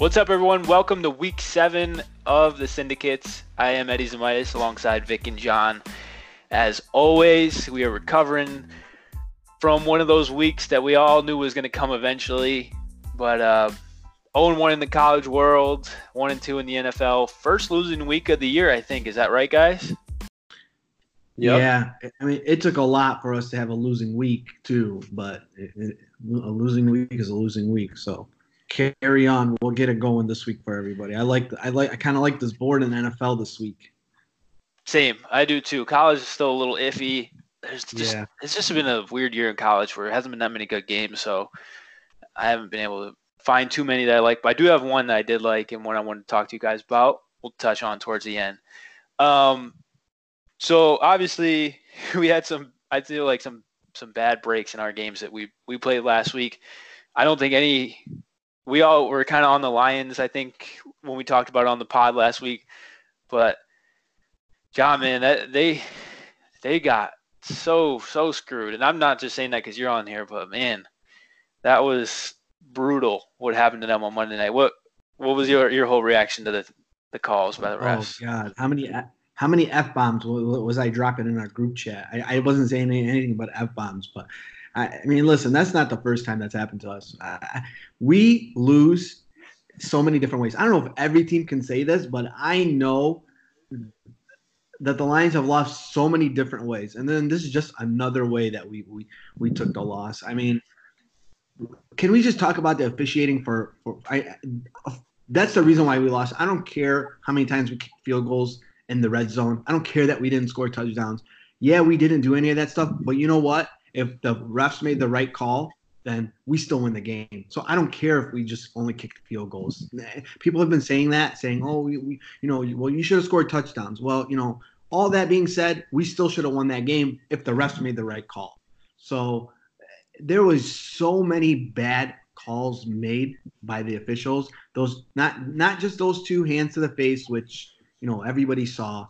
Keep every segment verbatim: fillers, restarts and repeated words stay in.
What's up, everyone? Welcome to week seven of the Syndicates. I am Eddie Zamitis alongside Vic and John. As always, we are recovering from one of those weeks that we all knew was going to come eventually. But uh, oh and one in the college world, one and two in the N F L. First losing week of the year, I think. Is that right, guys? Yep. Yeah, I mean, it took a lot for us to have a losing week, too. But it, it, a losing week is a losing week, so carry on. We'll get it going this week for everybody. I like, I like, I kind of like this board in the N F L this week. Same, I do too. College is still a little iffy. There's just, yeah. It's just been a weird year in college where it hasn't been that many good games, so I haven't been able to find too many that I like. But I do have one that I did like and one I wanted to talk to you guys about. We'll touch on towards the end. Um, so obviously we had some, I feel like some some bad breaks in our games that we we played last week. I don't think any. We all were kind of on the Lions, I think, when we talked about it on the pod last week. But, John, man, that, they they got so, so screwed. And I'm not just saying that because you're on here, but, man, that was brutal what happened to them on Monday night. What what was your, your whole reaction to the the calls by the refs? Oh, God. How many how many F-bombs was I dropping in our group chat? I, I wasn't saying anything but F-bombs, but – I mean, listen, that's not the first time that's happened to us. Uh, we lose so many different ways. I don't know if every team can say this, but I know that the Lions have lost so many different ways. And then this is just another way that we we, we took the loss. I mean, can we just talk about the officiating for, for I, that's the reason why we lost. I don't care how many times we kicked field goals in the red zone. I don't care that we didn't score touchdowns. Yeah, we didn't do any of that stuff, but you know what? If the refs made the right call, then we still win the game. So I don't care if we just only kicked field goals. People have been saying that, saying, oh, we, we you know, well, you should have scored touchdowns. Well, you know, all that being said, we still should have won that game if the refs made the right call. So there was so many bad calls made by the officials. Those not not just those two hands to the face, which, you know, everybody saw.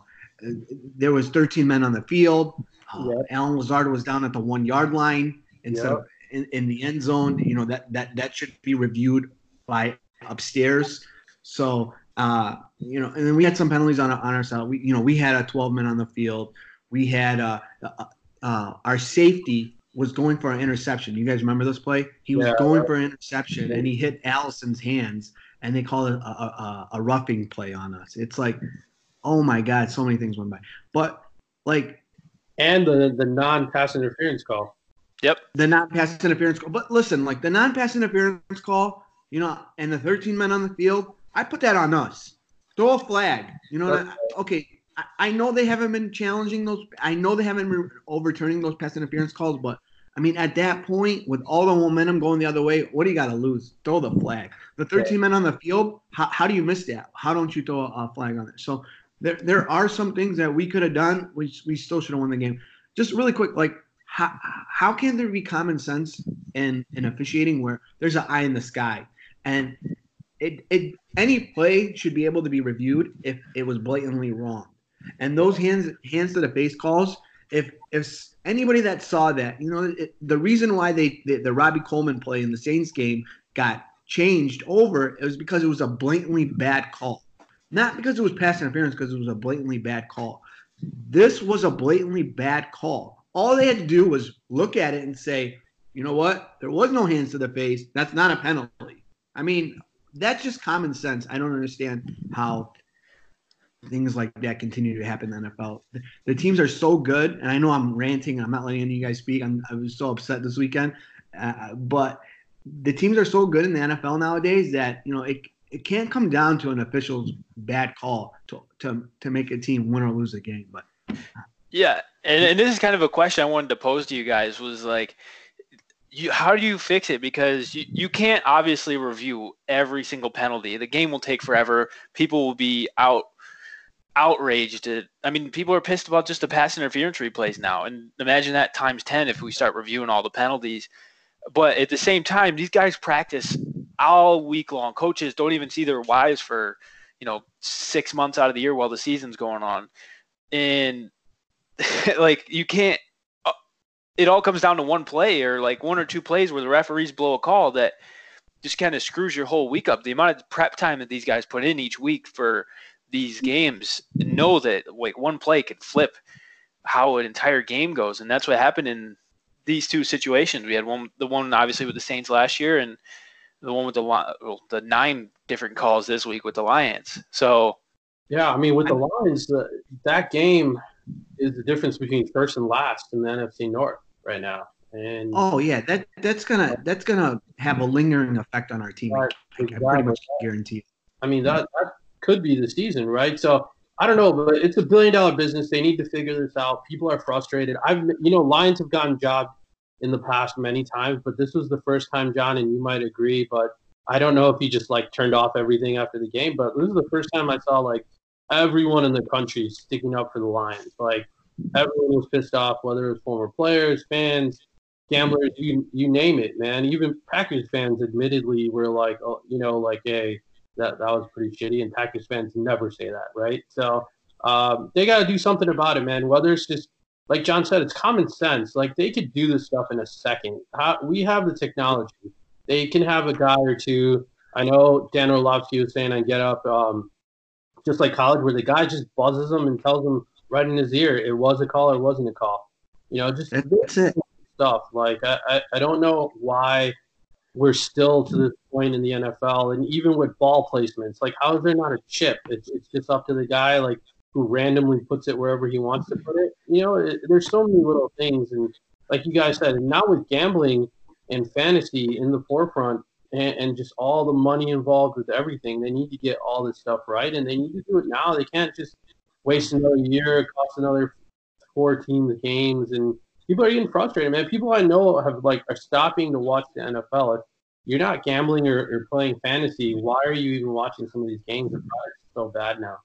There was thirteen men on the field. Uh, yep. Allen Lazard was down at the one yard line instead yep. of in, in the end zone. You know, that that that should be reviewed by upstairs. So uh, you know, and then we had some penalties on on our side. We you know we had a twelve men on the field. We had uh, uh, uh, our safety was going for an interception. You guys remember this play? He was yeah, going right. for an interception and he hit Allison's hands, and they called it a, a, a roughing play on us. It's like, oh my God, so many things went by. But like. And the the non-pass interference call. Yep. The non-pass interference call. But listen, like the non-pass interference call, you know, and the thirteen men on the field, I put that on us. Throw a flag. You know, okay, okay I, I know they haven't been challenging those. I know they haven't been overturning those pass interference calls, but, I mean, at that point, with all the momentum going the other way, what do you got to lose? Throw the flag. The thirteen men on the field, how, how do you miss that? How don't you throw a, a flag on it? So, There, there are some things that we could have done, which we still should have won the game. Just really quick, like how how can there be common sense in, in officiating where there's an eye in the sky, and it it any play should be able to be reviewed if it was blatantly wrong, and those hands hands to the face calls. If if anybody that saw that, you know, it, the reason why they the, the Robbie Coleman play in the Saints game got changed over, it was because it was a blatantly bad call. Not because it was pass interference, because it was a blatantly bad call. This was a blatantly bad call. All they had to do was look at it and say, you know what? There was no hands to the face. That's not a penalty. I mean, that's just common sense. I don't understand how things like that continue to happen in the N F L. The, the teams are so good, and I know I'm ranting. I'm not letting any of you guys speak. I'm, I was so upset this weekend. Uh, but the teams are so good in the N F L nowadays that, you know, it – it can't come down to an official's bad call to to to make a team win or lose a game. But yeah, and, and this is kind of a question I wanted to pose to you guys was like, you how do you fix it? Because you, you can't obviously review every single penalty. The game will take forever. People will be out outraged. At, I mean, people are pissed about just the pass interference replays now. And imagine that times ten if we start reviewing all the penalties. But at the same time, these guys practice all week long. Coaches don't even see their wives for, you know, six months out of the year while the season's going on. And like, you can't, it all comes down to one play or like one or two plays where the referees blow a call that just kind of screws your whole week up. The amount of prep time that these guys put in each week for these games, know that like one play could flip how an entire game goes, and that's what happened in these two situations. We had one, the one obviously with the Saints last year, and the one with the well, the nine different calls this week with the Lions. So, yeah, I mean, with the Lions, uh, that game is the difference between first and last in the N F C North right now. And oh yeah, that that's gonna that's gonna have a lingering effect on our team. Right, I, I pretty much guarantee it. I mean, that that could be the season, right? So I don't know, but it's a billion dollar business. They need to figure this out. People are frustrated. I've, you know, Lions have gotten jobbed in the past many times, but this was the first time, John, and you might agree, but I don't know if he just like turned off everything after the game, but this is the first time I saw like everyone in the country sticking up for the Lions. Like everyone was pissed off, whether it was former players, fans, gamblers, you you name it, man. Even Packers fans admittedly were like, oh, you know, like, hey, that, that was pretty shitty, and Packers fans never say that, right? So um, they got to do something about it, man, whether it's just, like John said, it's common sense. Like, they could do this stuff in a second. How, we have the technology. They can have a guy or two. I know Dan Orlovsky was saying on Get Up, um, just like college, where the guy just buzzes them and tells them right in his ear, it was a call or it wasn't a call. You know, just that's it. Stuff. Like, I, I, I don't know why we're still to this point in the N F L, and even with ball placements, like, how is there not a chip? It's, it's just up to the guy, like, who randomly puts it wherever he wants to put it. You know, it, there's so many little things, and like you guys said, and now with gambling and fantasy in the forefront, and, and just all the money involved with everything, they need to get all this stuff right, and they need to do it now. They can't just waste another year, cost another four teams games, and people are getting frustrated, man. People I know have like are stopping to watch the N F L. If you're not gambling or, or playing fantasy, why are you even watching some of these games? It's so bad now.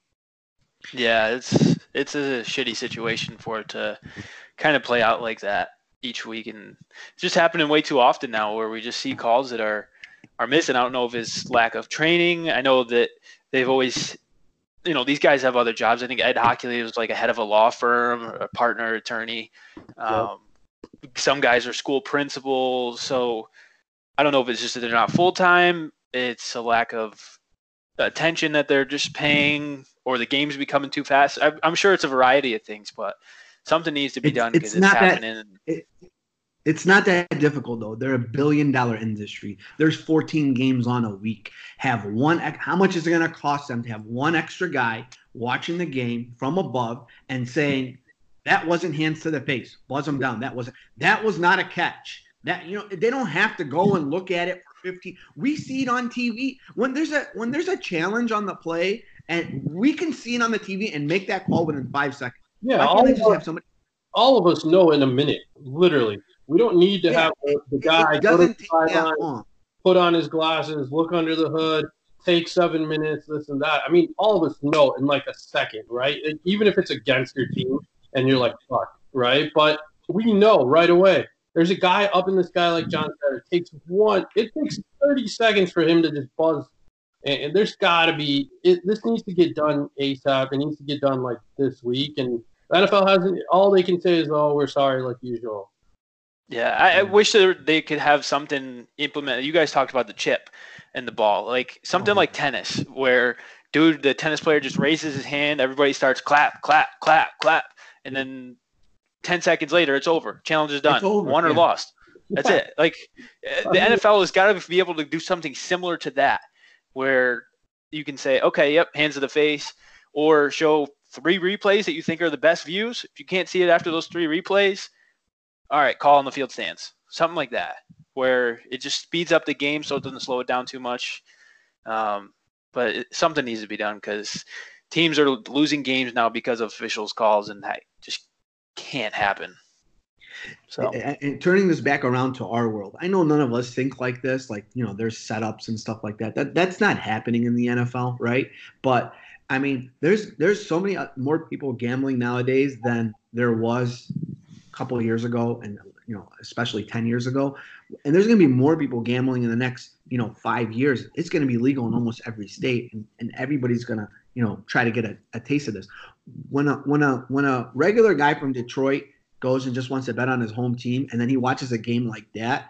Yeah, it's it's a shitty situation for it to kind of play out like that each week, and it's just happening way too often now, where we just see calls that are are missing. I don't know if it's lack of training. I know that they've always, you know, these guys have other jobs. I think Ed Hockley was like a head of a law firm, or a partner attorney. Um, yep. Some guys are school principals. So I don't know if it's just that they're not full time. It's a lack of attention that they're just paying, or the game's becoming too fast. I, I'm sure it's a variety of things, but something needs to be it's, done because it's, it's happening. That, it, it's not that difficult, though. They're a billion dollar industry. There's fourteen games on a week. Have one. How much is it going to cost them to have one extra guy watching the game from above and saying, that wasn't hands to the face, buzz them down. That wasn't. That was not a catch. That, you know, they don't have to go and look at it for fifteen. We see it on T V when there's a when there's a challenge on the play, and we can see it on the T V and make that call within five seconds. Yeah, all of, just have somebody? all of us know in a minute, literally. We don't need to yeah, have the, the guy go to the sideline, put on his glasses, look under the hood, take seven minutes, this and that. I mean, all of us know in like a second, right? Even if it's against your team and you're like, fuck, right? But we know right away. There's a guy up in the sky, like John said. It takes one. It takes thirty seconds for him to just buzz, and, and there's got to be. It, this needs to get done ASAP. It needs to get done like this week. And the N F L hasn't. All they can say is, "Oh, we're sorry," like usual. Yeah, I, I wish that they could have something implemented. You guys talked about the chip and the ball, like something oh. like tennis, where dude, the tennis player just raises his hand, everybody starts clap, clap, clap, clap, and then ten seconds later, it's over. Challenge is done. Over, Won or yeah. lost. That's yeah. it. Like the N F L has got to be able to do something similar to that, where you can say, okay, yep, hands to the face, or show three replays that you think are the best views. If you can't see it after those three replays, all right, call on the field stands. Something like that, where it just speeds up the game so it doesn't slow it down too much. Um, but it, something needs to be done, because teams are losing games now because of officials' calls, and that just can't happen. So, and, and turning this back around to our world, I know none of us think like this. Like, you know, there's setups and stuff like that. That that's not happening in the N F L, right? But I mean, there's there's so many more people gambling nowadays than there was a couple of years ago, and you know, especially ten years ago. And there's going to be more people gambling in the next, you know, five years. It's going to be legal in almost every state, and, and everybody's going to, you know, try to get a, a taste of this. When a when a when a regular guy from Detroit goes and just wants to bet on his home team, and then he watches a game like that,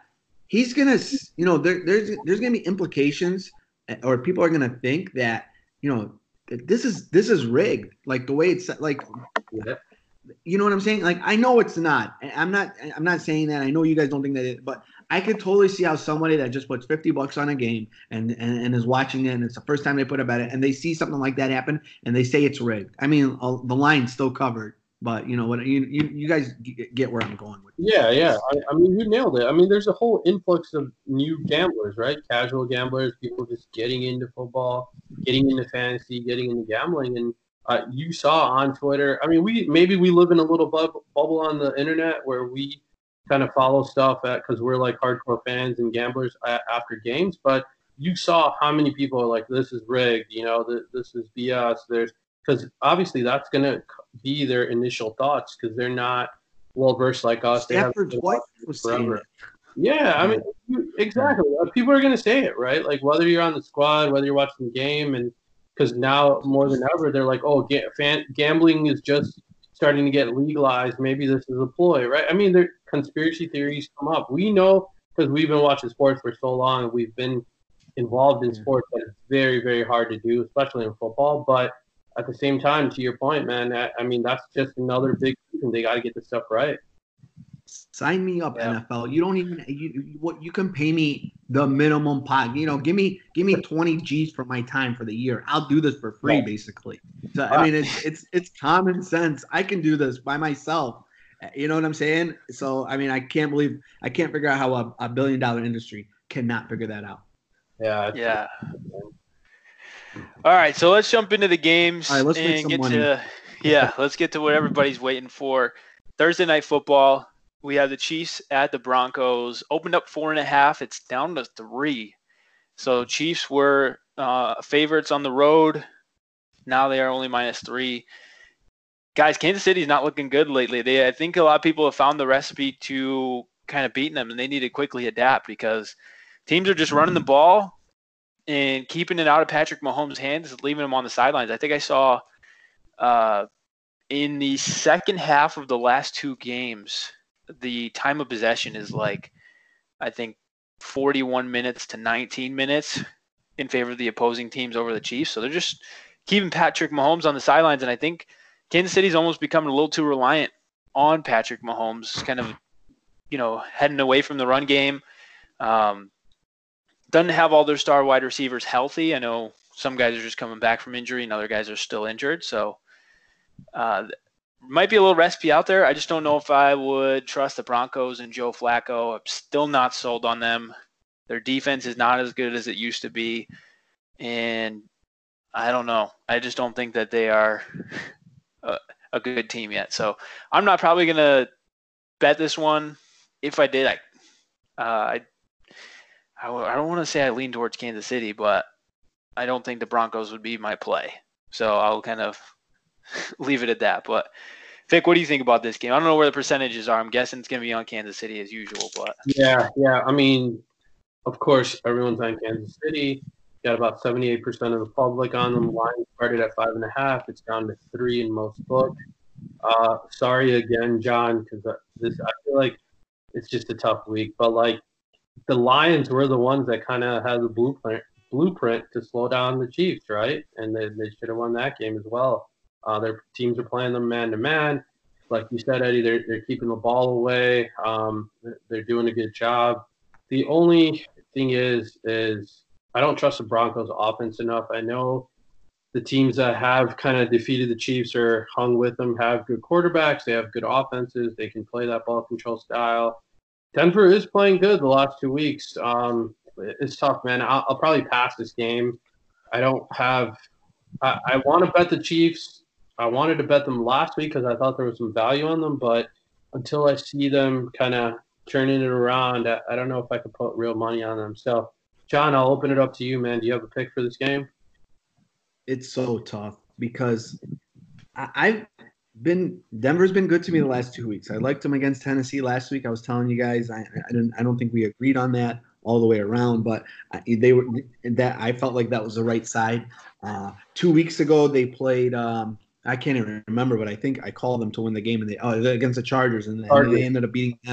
he's gonna, you know, there, there's there's gonna be implications, or people are gonna think that, you know, this is this is rigged, like the way it's like. Yeah. You know what I'm saying? Like, I know it's not. I'm not. I'm not saying that. I know you guys don't think that, it, but I could totally see how somebody that just puts fifty bucks on a game and, and and is watching it, and it's the first time they put a bet it, and they see something like that happen, and they say it's rigged. I mean, uh, the line's still covered, but you know what? You you, you guys get where I'm going with. Yeah, yeah. I, I mean, you nailed it. I mean, there's a whole influx of new gamblers, right? Casual gamblers, people just getting into football, getting into fantasy, getting into gambling, and uh, you saw on Twitter. I mean, we maybe we live in a little bub- bubble on the internet where we kind of follow stuff because we're like hardcore fans and gamblers at, after games. But you saw how many people are like, "This is rigged," you know, this, this is B S. There's because obviously that's going to be their initial thoughts because they're not well versed like us. Stafford's wife was saying it. Yeah, I mean, exactly. People are going to say it, right? Like whether you're on the squad, whether you're watching the game, and because now more than ever, they're like, oh, ga- fan- gambling is just starting to get legalized. Maybe this is a ploy, right? I mean, there conspiracy theories come up. We know because we've been watching sports for so long, and we've been involved in sports that it's very, very hard to do, especially in football. But at the same time, to your point, man, I, I mean, that's just another big reason they got to get this stuff right. Sign me up, Yeah. N F L. You don't even you what you can pay me the minimum pot. You know, give me give me twenty G's for my time for the year. I'll do this for free, Yeah. basically. So I mean, it's it's it's common sense. I can do this by myself. You know what I'm saying? So I mean, I can't believe I can't figure out how a, a billion dollar industry cannot figure that out. Yeah. Yeah. All right, so let's jump into the games All right, let's make and some get money. to yeah, let's get to what everybody's waiting for. Thursday night football. We have the Chiefs at the Broncos. Opened up four and a half. It's down to three. So Chiefs were uh, favorites on the road. Now they are only minus three. Guys, Kansas City's not looking good lately. They, I think a lot of people have found the recipe to kind of beating them, and they need to quickly adapt because teams are just running the ball and keeping it out of Patrick Mahomes' hands, leaving him on the sidelines. I think I saw uh, in the second half of the last two games, the time of possession is like, I think, forty-one minutes to nineteen minutes in favor of the opposing teams over the Chiefs. So they're just keeping Patrick Mahomes on the sidelines. And I think Kansas City's almost becoming a little too reliant on Patrick Mahomes, kind of, you know, heading away from the run game. Um, doesn't have all their star wide receivers healthy. I know some guys are just coming back from injury and other guys are still injured. So uh, might be a little recipe out there. I just don't know if I would trust the Broncos and Joe Flacco. I'm still not sold on them. Their defense is not as good as it used to be. And I don't know. I just don't think that they are a, a good team yet. So I'm not probably going to bet this one. If I did, I, uh, I, I, I don't want to say I lean towards Kansas City, but I don't think the Broncos would be my play. So I'll kind of leave it at that. But Vic, what do you think about this game? I don't know where the percentages are. I'm guessing it's going to be on Kansas City as usual. But Yeah, yeah. I mean, of course, everyone's on Kansas City. Got about seventy-eight percent of the public on them. Line started at five and a half. It's down to three in most books. Uh, sorry again, John, because this I feel like it's just a tough week. But like the Lions were the ones that kind of had the blueprint blueprint to slow down the Chiefs, right? And they they should have won that game as well. Uh, their teams are playing them man to man. Like you said, Eddie, they're they're keeping the ball away. Um, they're doing a good job. The only thing is, is I don't trust the Broncos offense enough. I know the teams that have kind of defeated the Chiefs or hung with them have good quarterbacks. They have good offenses. They can play that ball control style. Denver is playing good the last two weeks. Um, it's tough, man. I'll, I'll probably pass this game. I don't have I, I want to bet the Chiefs. I wanted to bet them last week because I thought there was some value on them, but until I see them kind of turning it around, I, I don't know if I could put real money on them. So, John, I'll open it up to you, man. Do you have a pick for this game? It's so tough because I, I've been Denver's been good to me the last two weeks. I liked them against Tennessee last week. I was telling you guys, I, I didn't. I don't think we agreed on that all the way around, but they were that I felt like that was the right side. Uh, two weeks ago, they played. Um, I can't even remember, but I think I called them to win the game, and they oh against the Chargers, and, and they ended up beating them.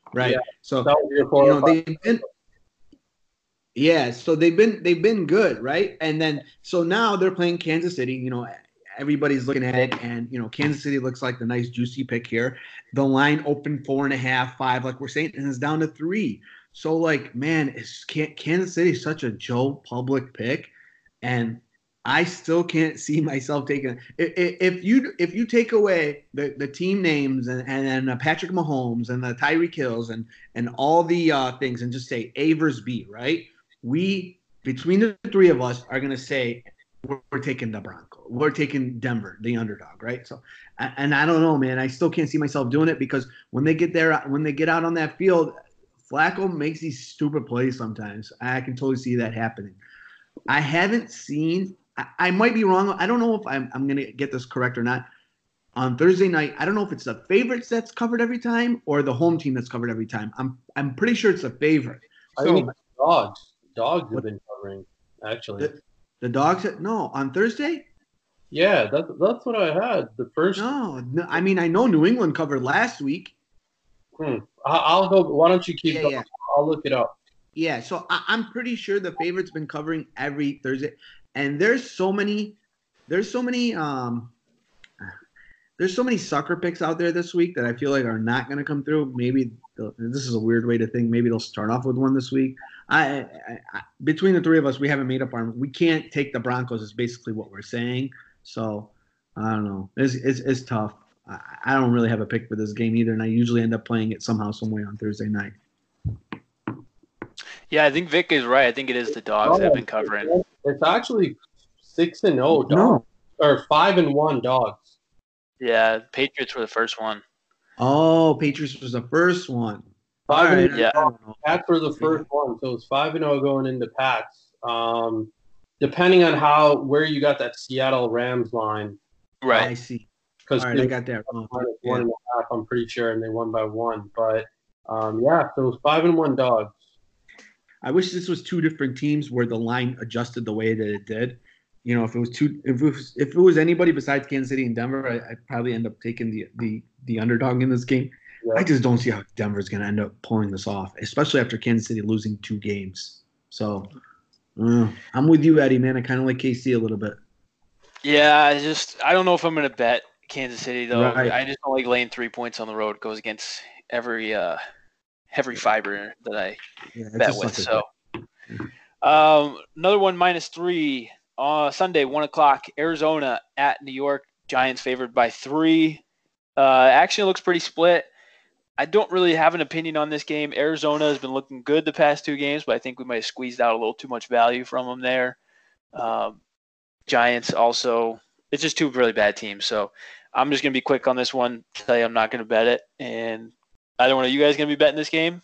right? Yeah, so that was your you four know or five. they've been yeah, so they've been they've been good, right? And then so now they're playing Kansas City. You know, everybody's looking at it, and you know, Kansas City looks like the nice juicy pick here. The line opened four and a half, five, like we're saying, and it's down to three. So like, man, it's Kansas City is such a Joe Public pick, and I still can't see myself taking if, if you if you take away the, the team names and and, and uh, Patrick Mahomes and the Tyreek Hills and and all the uh, things and just say A versus B, right? We between the three of us are gonna say we're, we're taking the Broncos, we're taking Denver, the underdog, right? So, and I don't know, man, I still can't see myself doing it because when they get there, when they get out on that field, Flacco makes these stupid plays sometimes. I can totally see that happening. I haven't seen. I, I might be wrong. I don't know if I'm, I'm gonna get this correct or not. On Thursday night, I don't know if it's the favorites that's covered every time or the home team that's covered every time. I'm I'm pretty sure it's the favorite. I So think dogs, dogs have been covering actually. The, the dogs? No, on Thursday? Yeah, that's that's what I had. The first. No, no, I mean I know New England covered last week. Hmm. I'll go. Why don't you keep yeah, going? Yeah. I'll look it up. Yeah, so I, I'm pretty sure the favorite's been covering every Thursday, and there's so many, there's so many, um, there's so many sucker picks out there this week that I feel like are not going to come through. Maybe this is a weird way to think. Maybe they'll start off with one this week. I, I, I between the three of us, we haven't made up our. We can't take the Broncos. Is basically what we're saying. So I don't know. It's it's, it's tough. I, I don't really have a pick for this game either, and I usually end up playing it somehow, some way on Thursday night. Yeah, I think Vic is right. I think it is the dogs oh, that have been covering. It's actually six and zero dogs, no. or five and one dogs. Yeah, Patriots were the first one. Oh, Patriots was the first one. Five right, and yeah, Pats were the first yeah. one, so it's five and zero going into Pats. Um, depending on how where you got that Seattle Rams line, right? I see. Because right, I got that wrong. One yeah. and a half, I'm pretty sure, and they won by one. But um, yeah, so it was five and one dogs. I wish this was two different teams where the line adjusted the way that it did. You know, if it was two, if it was, if it was anybody besides Kansas City and Denver, I, I'd probably end up taking the the the underdog in this game. Yeah. I just don't see how Denver's going to end up pulling this off, especially after Kansas City losing two games. So uh, I'm with you, Eddie, man. I kind of like K C a little bit. Yeah, I just I don't know if I'm going to bet Kansas City though. Right. I just don't like laying three points on the road. It goes against every uh, every fiber that I yeah, bet with. So um, another one minus three uh, Sunday, one o'clock. Arizona at New York. Giants favored by three. Uh, actually, looks pretty split. I don't really have an opinion on this game. Arizona has been looking good the past two games, but I think we might have squeezed out a little too much value from them there. Um, Giants also, it's just two really bad teams. So I'm just going to be quick on this one, tell you I'm not going to bet it. And either one of you guys going to be betting this game?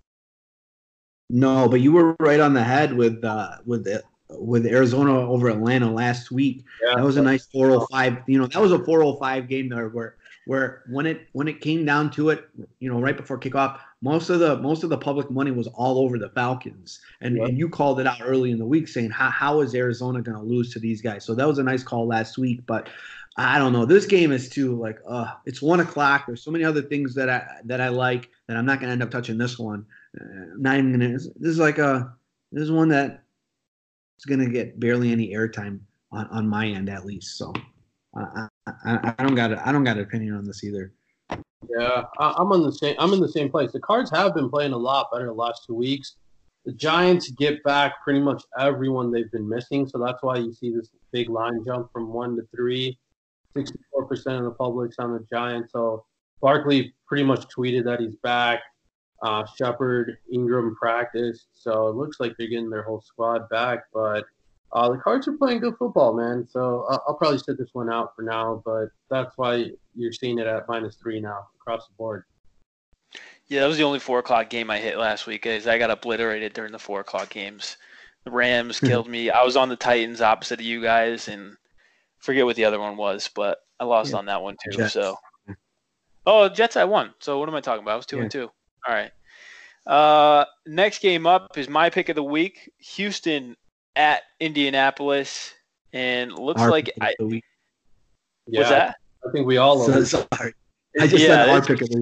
No, but you were right on the head with uh, with the, with Arizona over Atlanta last week. Yeah, that was a nice four oh five. You know, that was a four oh five game there where where when it when it came down to it, you know, right before kickoff, most of the most of the public money was all over the Falcons, and, yep. and you called it out early in the week saying how how is Arizona going to lose to these guys? So that was a nice call last week, but I don't know. This game is too like uh it's one o'clock. There's so many other things that I that I like that I'm not going to end up touching this one. Uh, not even gonna. This is like a this is one that is going to get barely any airtime on, on my end at least. So. I, I, I don't got a, I don't got an opinion on this either. Yeah, I, I'm on the same. I'm in the same place. The Cards have been playing a lot better the last two weeks. The Giants get back pretty much everyone they've been missing, so that's why you see this big line jump from one to three. sixty-four percent of the public's on the Giants. So Barkley pretty much tweeted that he's back. Uh, Shepard, Ingram practiced, so it looks like they're getting their whole squad back, but. Uh, the Cards are playing good football, man. So I'll, I'll probably sit this one out for now, but that's why you're seeing it at minus three now across the board. Yeah, that was the only four o'clock game I hit last week. Is I got obliterated during the four o'clock games. The Rams killed me. I was on the Titans opposite of you guys, and forget what the other one was, but I lost yeah. on that one too. Jets. So, oh, Jets, I won. So what am I talking about? I was two yeah. and two. All right. Uh, next game up is my pick of the week. Houston at Indianapolis, and looks our like I. Yeah, was that? I think we all. So, sorry, I just yeah, said our pick of the week.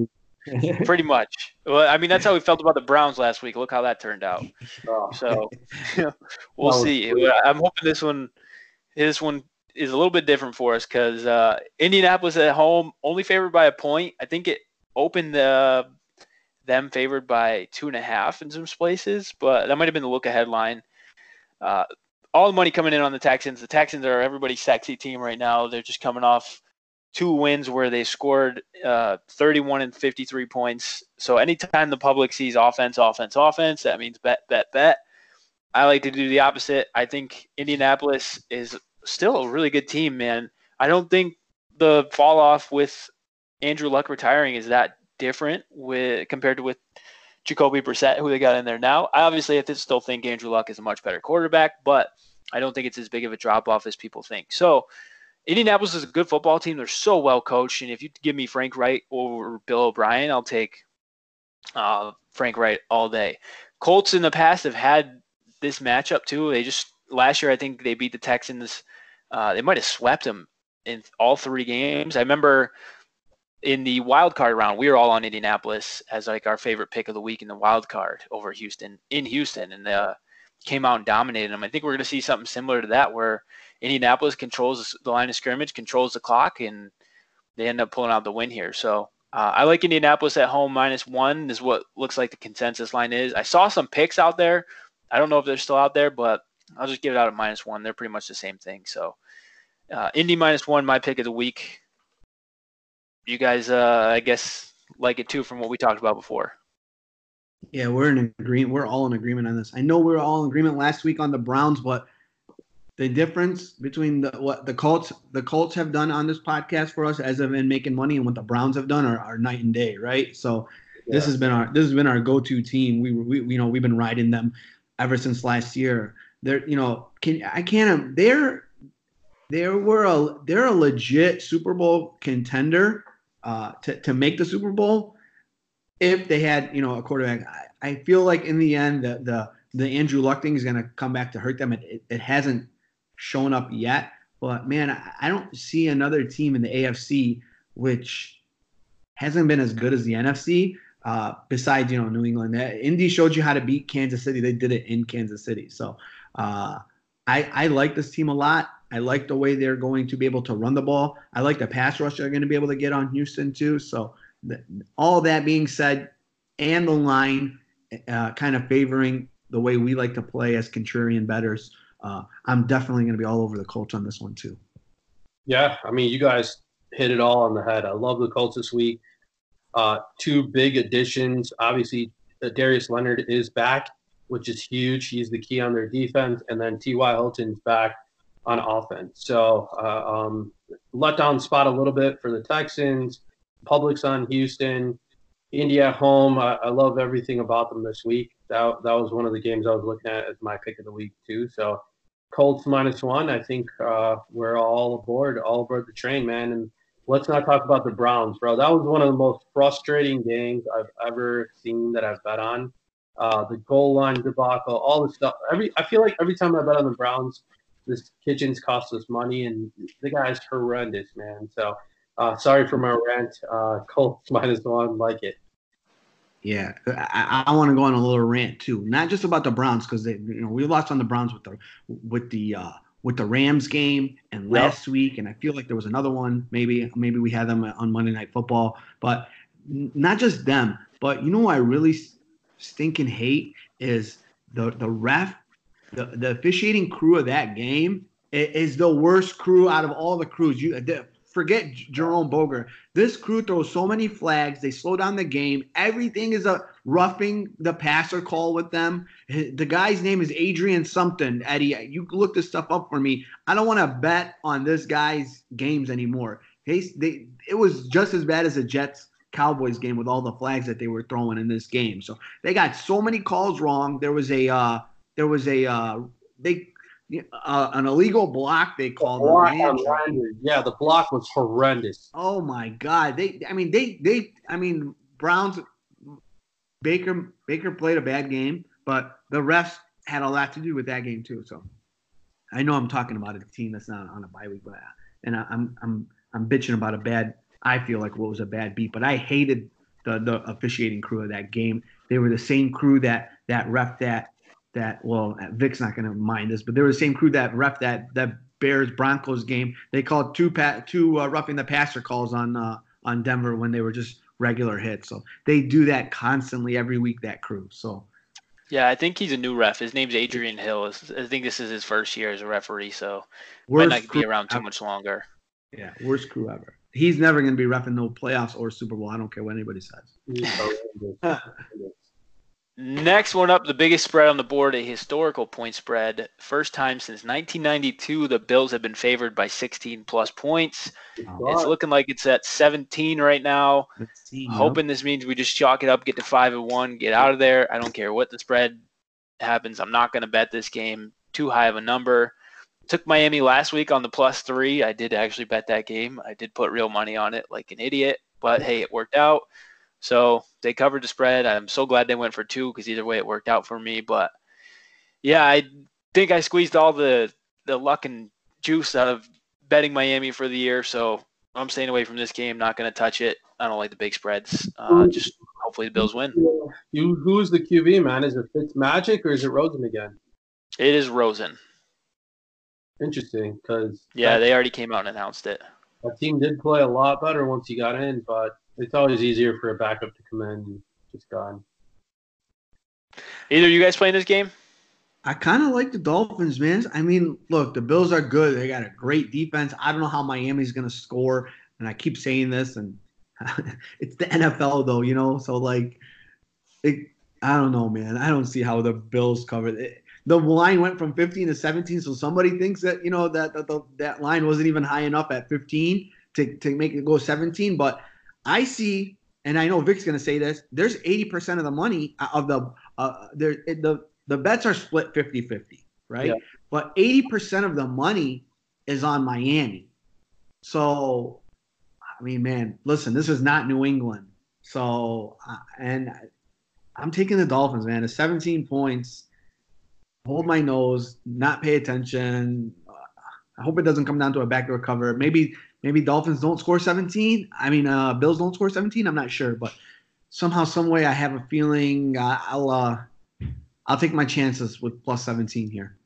Pretty much. Well, I mean, that's how we felt about the Browns last week. Look how that turned out. Oh, So we'll see. I'm hoping this one, this one is a little bit different for us because uh, Indianapolis at home, only favored by a point. I think it opened uh, them favored by two and a half in some places, but that might have been the look-ahead line. Uh, all the money coming in on the Texans. The Texans are everybody's sexy team right now. They're just coming off two wins where they scored uh, thirty-one and fifty-three points. So anytime the public sees offense, offense, offense, that means bet, bet, bet. I like to do the opposite. I think Indianapolis is still a really good team, man. I don't think the fall off with Andrew Luck retiring is that different with compared to with Jacoby Brissett, who they got in there now. I obviously have to still think Andrew Luck is a much better quarterback, but I don't think it's as big of a drop off as people think. So Indianapolis is a good football team. They're so well coached, and if you give me Frank Wright over Bill O'Brien, I'll take uh, Frank Wright all day. Colts in the past have had this matchup too. They just last year I think they beat the Texans. Uh, they might have swept them in all three games. I remember in the wild card round, we were all on Indianapolis as like our favorite pick of the week in the wild card over Houston in Houston, and uh, came out and dominated them. I think we're going to see something similar to that where Indianapolis controls the line of scrimmage, controls the clock, and they end up pulling out the win here. So uh, I like Indianapolis at home minus one is what looks like the consensus line is. I saw some picks out there. I don't know if they're still out there, but I'll just give it out at minus one. They're pretty much the same thing. So uh, Indy minus one, my pick of the week. You guys, uh, I guess, like it too from what we talked about before. Yeah, we're in agreement. We're all in agreement on this. I know we were all in agreement last week on the Browns, but the difference between the what the Colts the Colts have done on this podcast for us as of in making money and what the Browns have done are, are night and day, right? So yeah. this has been our this has been our go-to team. We we you know we've been riding them ever since last year. They're you know can I can't they're they were a they're a legit Super Bowl contender uh, to to make the Super Bowl if they had you know a quarterback. I, I feel like in the end the the the Andrew Luck thing is going to come back to hurt them. It, it, it hasn't shown up yet, but man, I, I don't see another team in the A F C which hasn't been as good as the N F C. Uh, besides, you know, New England, Indy showed you how to beat Kansas City. They did it in Kansas City. So uh, I, I like this team a lot. I like the way they're going to be able to run the ball. I like the pass rush they're going to be able to get on Houston too. So the, all that being said, and the line uh, kind of favoring the way we like to play as contrarian bettors, uh, I'm definitely going to be all over the Colts on this one too. Yeah, I mean, you guys hit it all on the head. I love the Colts this week. Uh, two big additions. Obviously, uh, Darius Leonard is back, which is huge. He's the key on their defense. And then T Y. Hilton's back on offense. So uh, um, let down spot a little bit for the Texans. Publix on Houston. Indy at home. I, I love everything about them this week. That, that was one of the games I was looking at as my pick of the week too. So Colts minus one. I think uh, we're all aboard, all aboard the train, man. And let's not talk about the Browns, bro. That was one of the most frustrating games I've ever seen that I've bet on. Uh, the goal line debacle, all this stuff. Every I feel like every time I bet on the Browns, this Kitchens costs us money, and the guy's horrendous, man. So uh, sorry for my rant. Uh, Colts minus one, like it. Yeah, I, I want to go on a little rant too, not just about the Browns because they, you know, we lost on the Browns with the with the uh, with the Rams game and last yep. week, and I feel like there was another one. Maybe maybe we had them on Monday Night Football, but not just them. But you know what I really stinking hate is the the ref, the the officiating crew of that game is the worst crew out of all the crews. You. The, Forget Jerome Boger. This crew throws so many flags. They slow down the game. Everything is a roughing the passer call with them. The guy's name is Adrian something. Eddie, you look this stuff up for me. I don't want to bet on this guy's games anymore. They, they, it was just as bad as the Jets Cowboys game with all the flags that they were throwing in this game. So they got so many calls wrong. There was a uh, there was a uh, they. Uh, an illegal block they called the yeah the block was horrendous. Oh my god, they I mean they they I mean Browns Baker Baker played a bad game, but the refs had a lot to do with that game too. So I know I'm talking about a team that's not on a bye week, but and I, I'm I'm I'm bitching about a bad I feel like what was a bad beat, but I hated the the officiating crew of that game. They were the same crew that that ref that that well Vic's not going to mind this, but they were the same crew that ref that that Bears Broncos game. They called two pat two uh, roughing the passer calls on uh, on Denver when they were just regular hits. So they do that constantly every week. That crew. So yeah, I think he's a new ref. His name's Adrian Hill. I think this is his first year as a referee, so worst might not be around too ever. much longer. Yeah, worst crew ever. He's never going to be reffing no playoffs or Super Bowl. I don't care what anybody says. Next one up, the biggest spread on the board, a historical point spread. First time since nineteen ninety-two, the Bills have been favored by sixteen plus points. Oh. It's looking like it's at seventeen right now. seventeen, Hoping yep. This means we just chalk it up, get to five and one, get out of there. I don't care what the spread happens. I'm not going to bet this game too high of a number. Took Miami last week on the plus three. I did actually bet that game. I did put real money on it like an idiot, but hey, it worked out. So they covered the spread. I'm so glad they went for two because either way it worked out for me. But yeah, I think I squeezed all the, the luck and juice out of betting Miami for the year. So I'm staying away from this game. Not going to touch it. I don't like the big spreads. Uh, just hopefully the Bills win. You, who's the Q B, man? Is it Fitzmagic or is it Rosen again? It is Rosen. Interesting, because yeah, they already came out and announced it. That team did play a lot better once he got in, but it's always easier for a backup to come in and just gone. Either of you guys playing this game? I kind of like the Dolphins, man. I mean, look, the Bills are good. They got a great defense. I don't know how Miami's going to score, and I keep saying this, and it's the N F L, though, you know? So, like, it, I don't know, man. I don't see how the Bills cover it. The line went from fifteen to seventeen, so somebody thinks that, you know, that that, the, that line wasn't even high enough at fifteen to, to make it go seventeen. But I see, and I know Vic's going to say this, there's eighty percent of the money of the uh, there the the bets are split fifty-fifty, right? Yeah. But eighty percent of the money is on Miami. So, I mean, man, listen, this is not New England. So, uh, and I'm taking the Dolphins, man. It's seventeen points. Hold my nose, not pay attention. Uh, I hope it doesn't come down to a backdoor cover. Maybe maybe Dolphins don't score seventeen. I mean, uh, Bills don't score seventeen. I'm not sure, but somehow, some way, I have a feeling uh, I'll uh, I'll take my chances with plus seventeen here.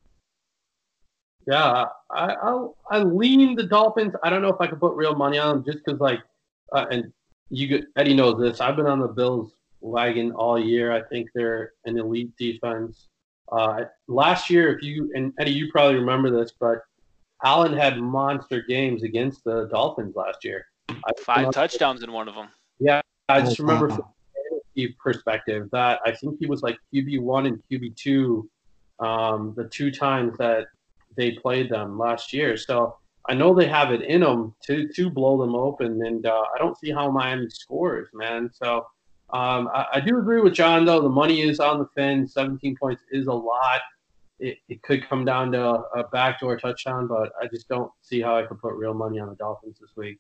Yeah, I I'll, I lean the Dolphins. I don't know if I can put real money on them just because, like, uh, and you Eddie knows this. I've been on the Bills wagon all year. I think they're an elite defense. Uh, last year, if you and Eddie, you probably remember this, but Allen had monster games against the Dolphins last year. I Five touchdowns in one of them. Yeah, I just oh, remember wow. from a perspective that I think he was like Q B one and Q B two um, the two times that they played them last year. So I know they have it in them to to blow them open, and uh, I don't see how Miami scores, man. So. Um, I, I do agree with John, though. The money is on the fin. seventeen points is a lot. It, it could come down to a, a backdoor touchdown, but I just don't see how I could put real money on the Dolphins this week.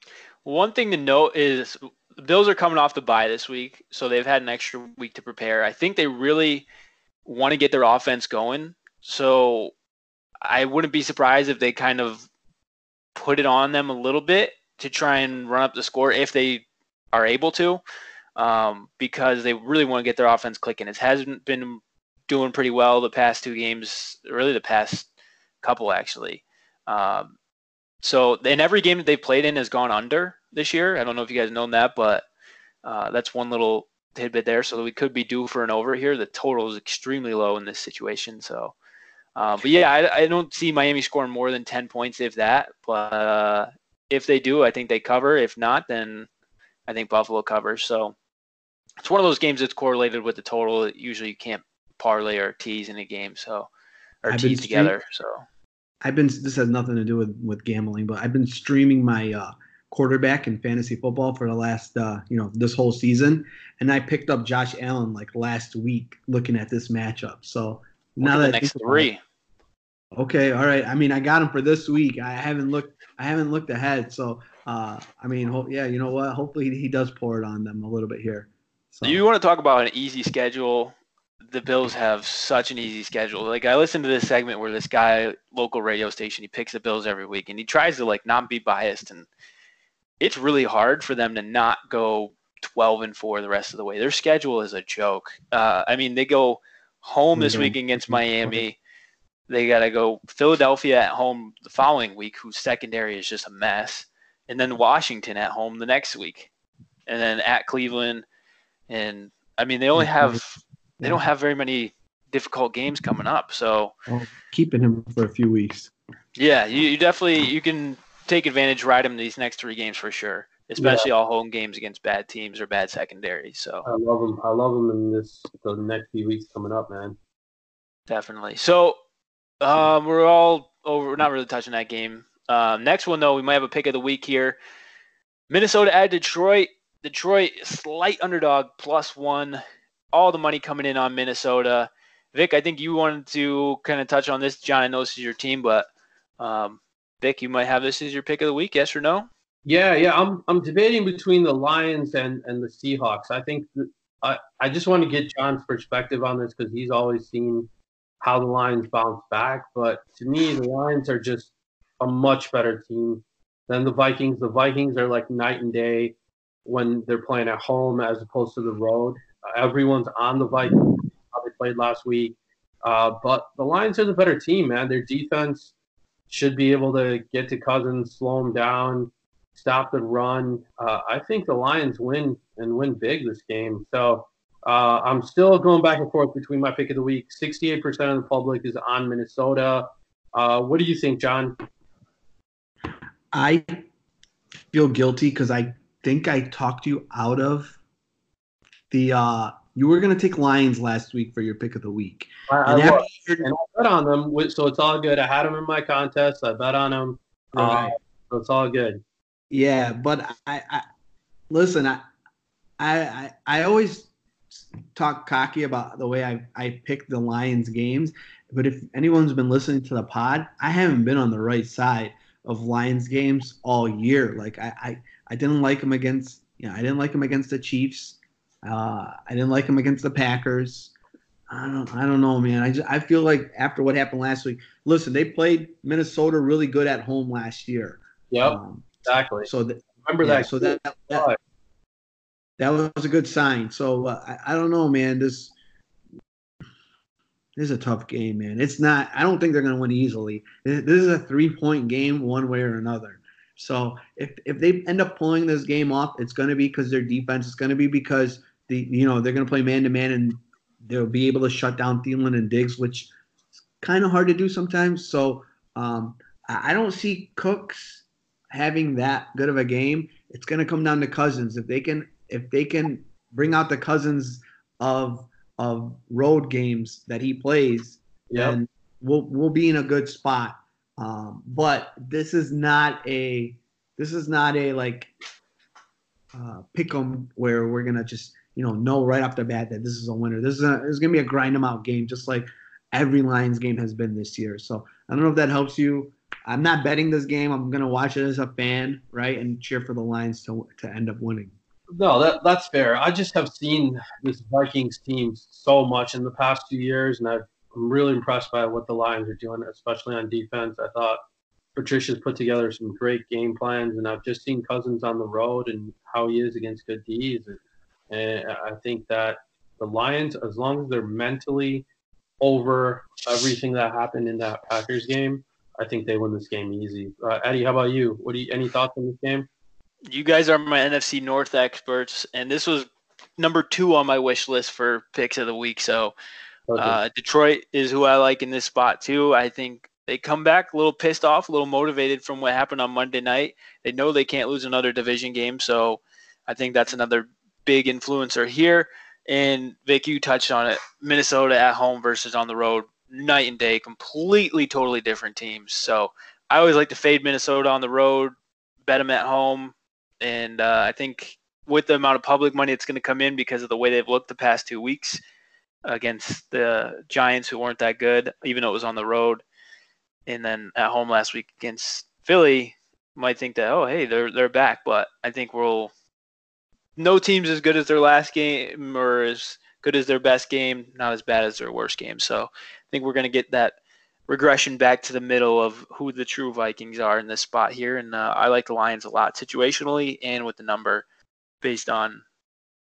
One thing to note is the Bills are coming off the bye this week, so they've had an extra week to prepare. I think they really want to get their offense going, so I wouldn't be surprised if they kind of put it on them a little bit to try and run up the score if they are able to. Um, because they really want to get their offense clicking. It hasn't been doing pretty well the past two games, really the past couple actually. Um, so in every game that they've played in has gone under this year. I don't know if you guys know that, but uh, that's one little tidbit there. So we could be due for an over here. The total is extremely low in this situation. So, uh, but yeah, I, I don't see Miami scoring more than ten points, if that. But uh, if they do, I think they cover. If not, then I think Buffalo covers. So. It's one of those games that's correlated with the total. Usually you can't parlay or tease in a game, so or I've tease together. So I've been. This has nothing to do with, with gambling, but I've been streaming my uh, quarterback in fantasy football for the last, uh, you know, this whole season, and I picked up Josh Allen like last week, looking at this matchup. So Look now at that the next three. It, okay, all right. I mean, I got him for this week. I haven't looked. I haven't looked ahead. So uh, I mean, ho- yeah, you know what? Hopefully he does pour it on them a little bit here. So. You want to talk about an easy schedule? The Bills have such an easy schedule. Like, I listened to this segment where this guy, local radio station, he picks the Bills every week, and he tries to, like, not be biased. And it's really hard for them to not go twelve and four the rest of the way. Their schedule is a joke. Uh, I mean, they go home this week against Miami. They got to go Philadelphia at home the following week, whose secondary is just a mess. And then Washington at home the next week. And then at Cleveland. And, I mean, they only have – they don't have very many difficult games coming up. So well, keeping him for a few weeks. Yeah, you, you definitely – you can take advantage, ride him these next three games for sure, especially yeah. all home games against bad teams or bad secondary. So I love them. I love them in this the next few weeks coming up, man. Definitely. So – Um, we're all over. We're not really touching that game. Um, next one, though, we might have a pick of the week here. Minnesota at Detroit. Detroit, slight underdog, plus one. All the money coming in on Minnesota. Vic, I think you wanted to kind of touch on this. John, I know this is your team, but um, Vic, you might have this as your pick of the week, yes or no? Yeah, yeah. I'm I'm debating between the Lions and, and the Seahawks. I think that I, I just want to get John's perspective on this because he's always seen – how the Lions bounce back. But to me, the Lions are just a much better team than the Vikings. The Vikings are like night and day when they're playing at home as opposed to the road. Uh, everyone's on the Vikings, how they played last week. Uh, but the Lions are the better team, man. Their defense should be able to get to Cousins, slow him down, stop the run. Uh, I think the Lions win and win big this game. So, Uh, I'm still going back and forth between my pick of the week. sixty-eight percent of the public is on Minnesota. Uh, what do you think, John? I feel guilty because I think I talked you out of the uh, – you were going to take Lions last week for your pick of the week. I, and, I after and I bet on them, so it's all good. I had them in my contest. I bet on them. Right. Uh, so it's all good. Yeah, but I, I – listen, I, I, I always – talk cocky about the way I, I picked the Lions games, but if anyone's been listening to the pod, I haven't been on the right side of Lions games all year. Like I, I, I didn't like them against, you know, I didn't like them against the Chiefs. Uh, I didn't like them against the Packers. I don't, I don't know, man. I just, I feel like after what happened last week, listen, they played Minnesota really good at home last year. Yep, um, exactly. So that, remember yeah, that. So that, that That was a good sign. So uh, I, I don't know, man. This, this is a tough game, man. It's not. I don't think they're going to win easily. This is a three-point game, one way or another. So if if they end up pulling this game off, it's going to be because their defense. It's going to be because the you know they're going to play man-to-man and they'll be able to shut down Thielen and Diggs, which is kind of hard to do sometimes. So um, I don't see Cooks having that good of a game. It's going to come down to Cousins. If they can. If they can bring out the Cousins of of road games that he plays, yep. then we'll we'll be in a good spot. Um, but this is not a this is not a like uh, pick 'em where we're gonna just you know know right off the bat that this is a winner. This is a, this is gonna be a grind 'em out game, just like every Lions game has been this year. So I don't know if that helps you. I'm not betting this game. I'm gonna watch it as a fan, right, and cheer for the Lions to to end up winning. No, that that's fair. I just have seen this Vikings team so much in the past few years, and I've, I'm really impressed by what the Lions are doing, especially on defense. I thought Patricia's put together some great game plans, and I've just seen Cousins on the road and how he is against good D's. And I think that the Lions, as long as they're mentally over everything that happened in that Packers game, I think they win this game easy. Uh, Eddie, how about you? What do you any thoughts on this game? You guys are my N F C North experts, and this was number two on my wish list for picks of the week. So uh, Detroit is who I like in this spot too. I think they come back a little pissed off, a little motivated from what happened on Monday night. They know they can't lose another division game, so I think that's another big influencer here. And Vic, you touched on it. Minnesota at home versus on the road, night and day, completely, totally different teams. So I always like to fade Minnesota on the road, bet them at home. And uh, I think with the amount of public money that's going to come in because of the way they've looked the past two weeks against the Giants, who weren't that good, even though it was on the road, and then at home last week against Philly, might think that, oh, hey, they're they're back. But I think we'll no team's as good as their last game or as good as their best game, not as bad as their worst game. So I think we're going to get that regression back to the middle of who the true Vikings are in this spot here. And uh, I like the Lions a lot situationally and with the number based on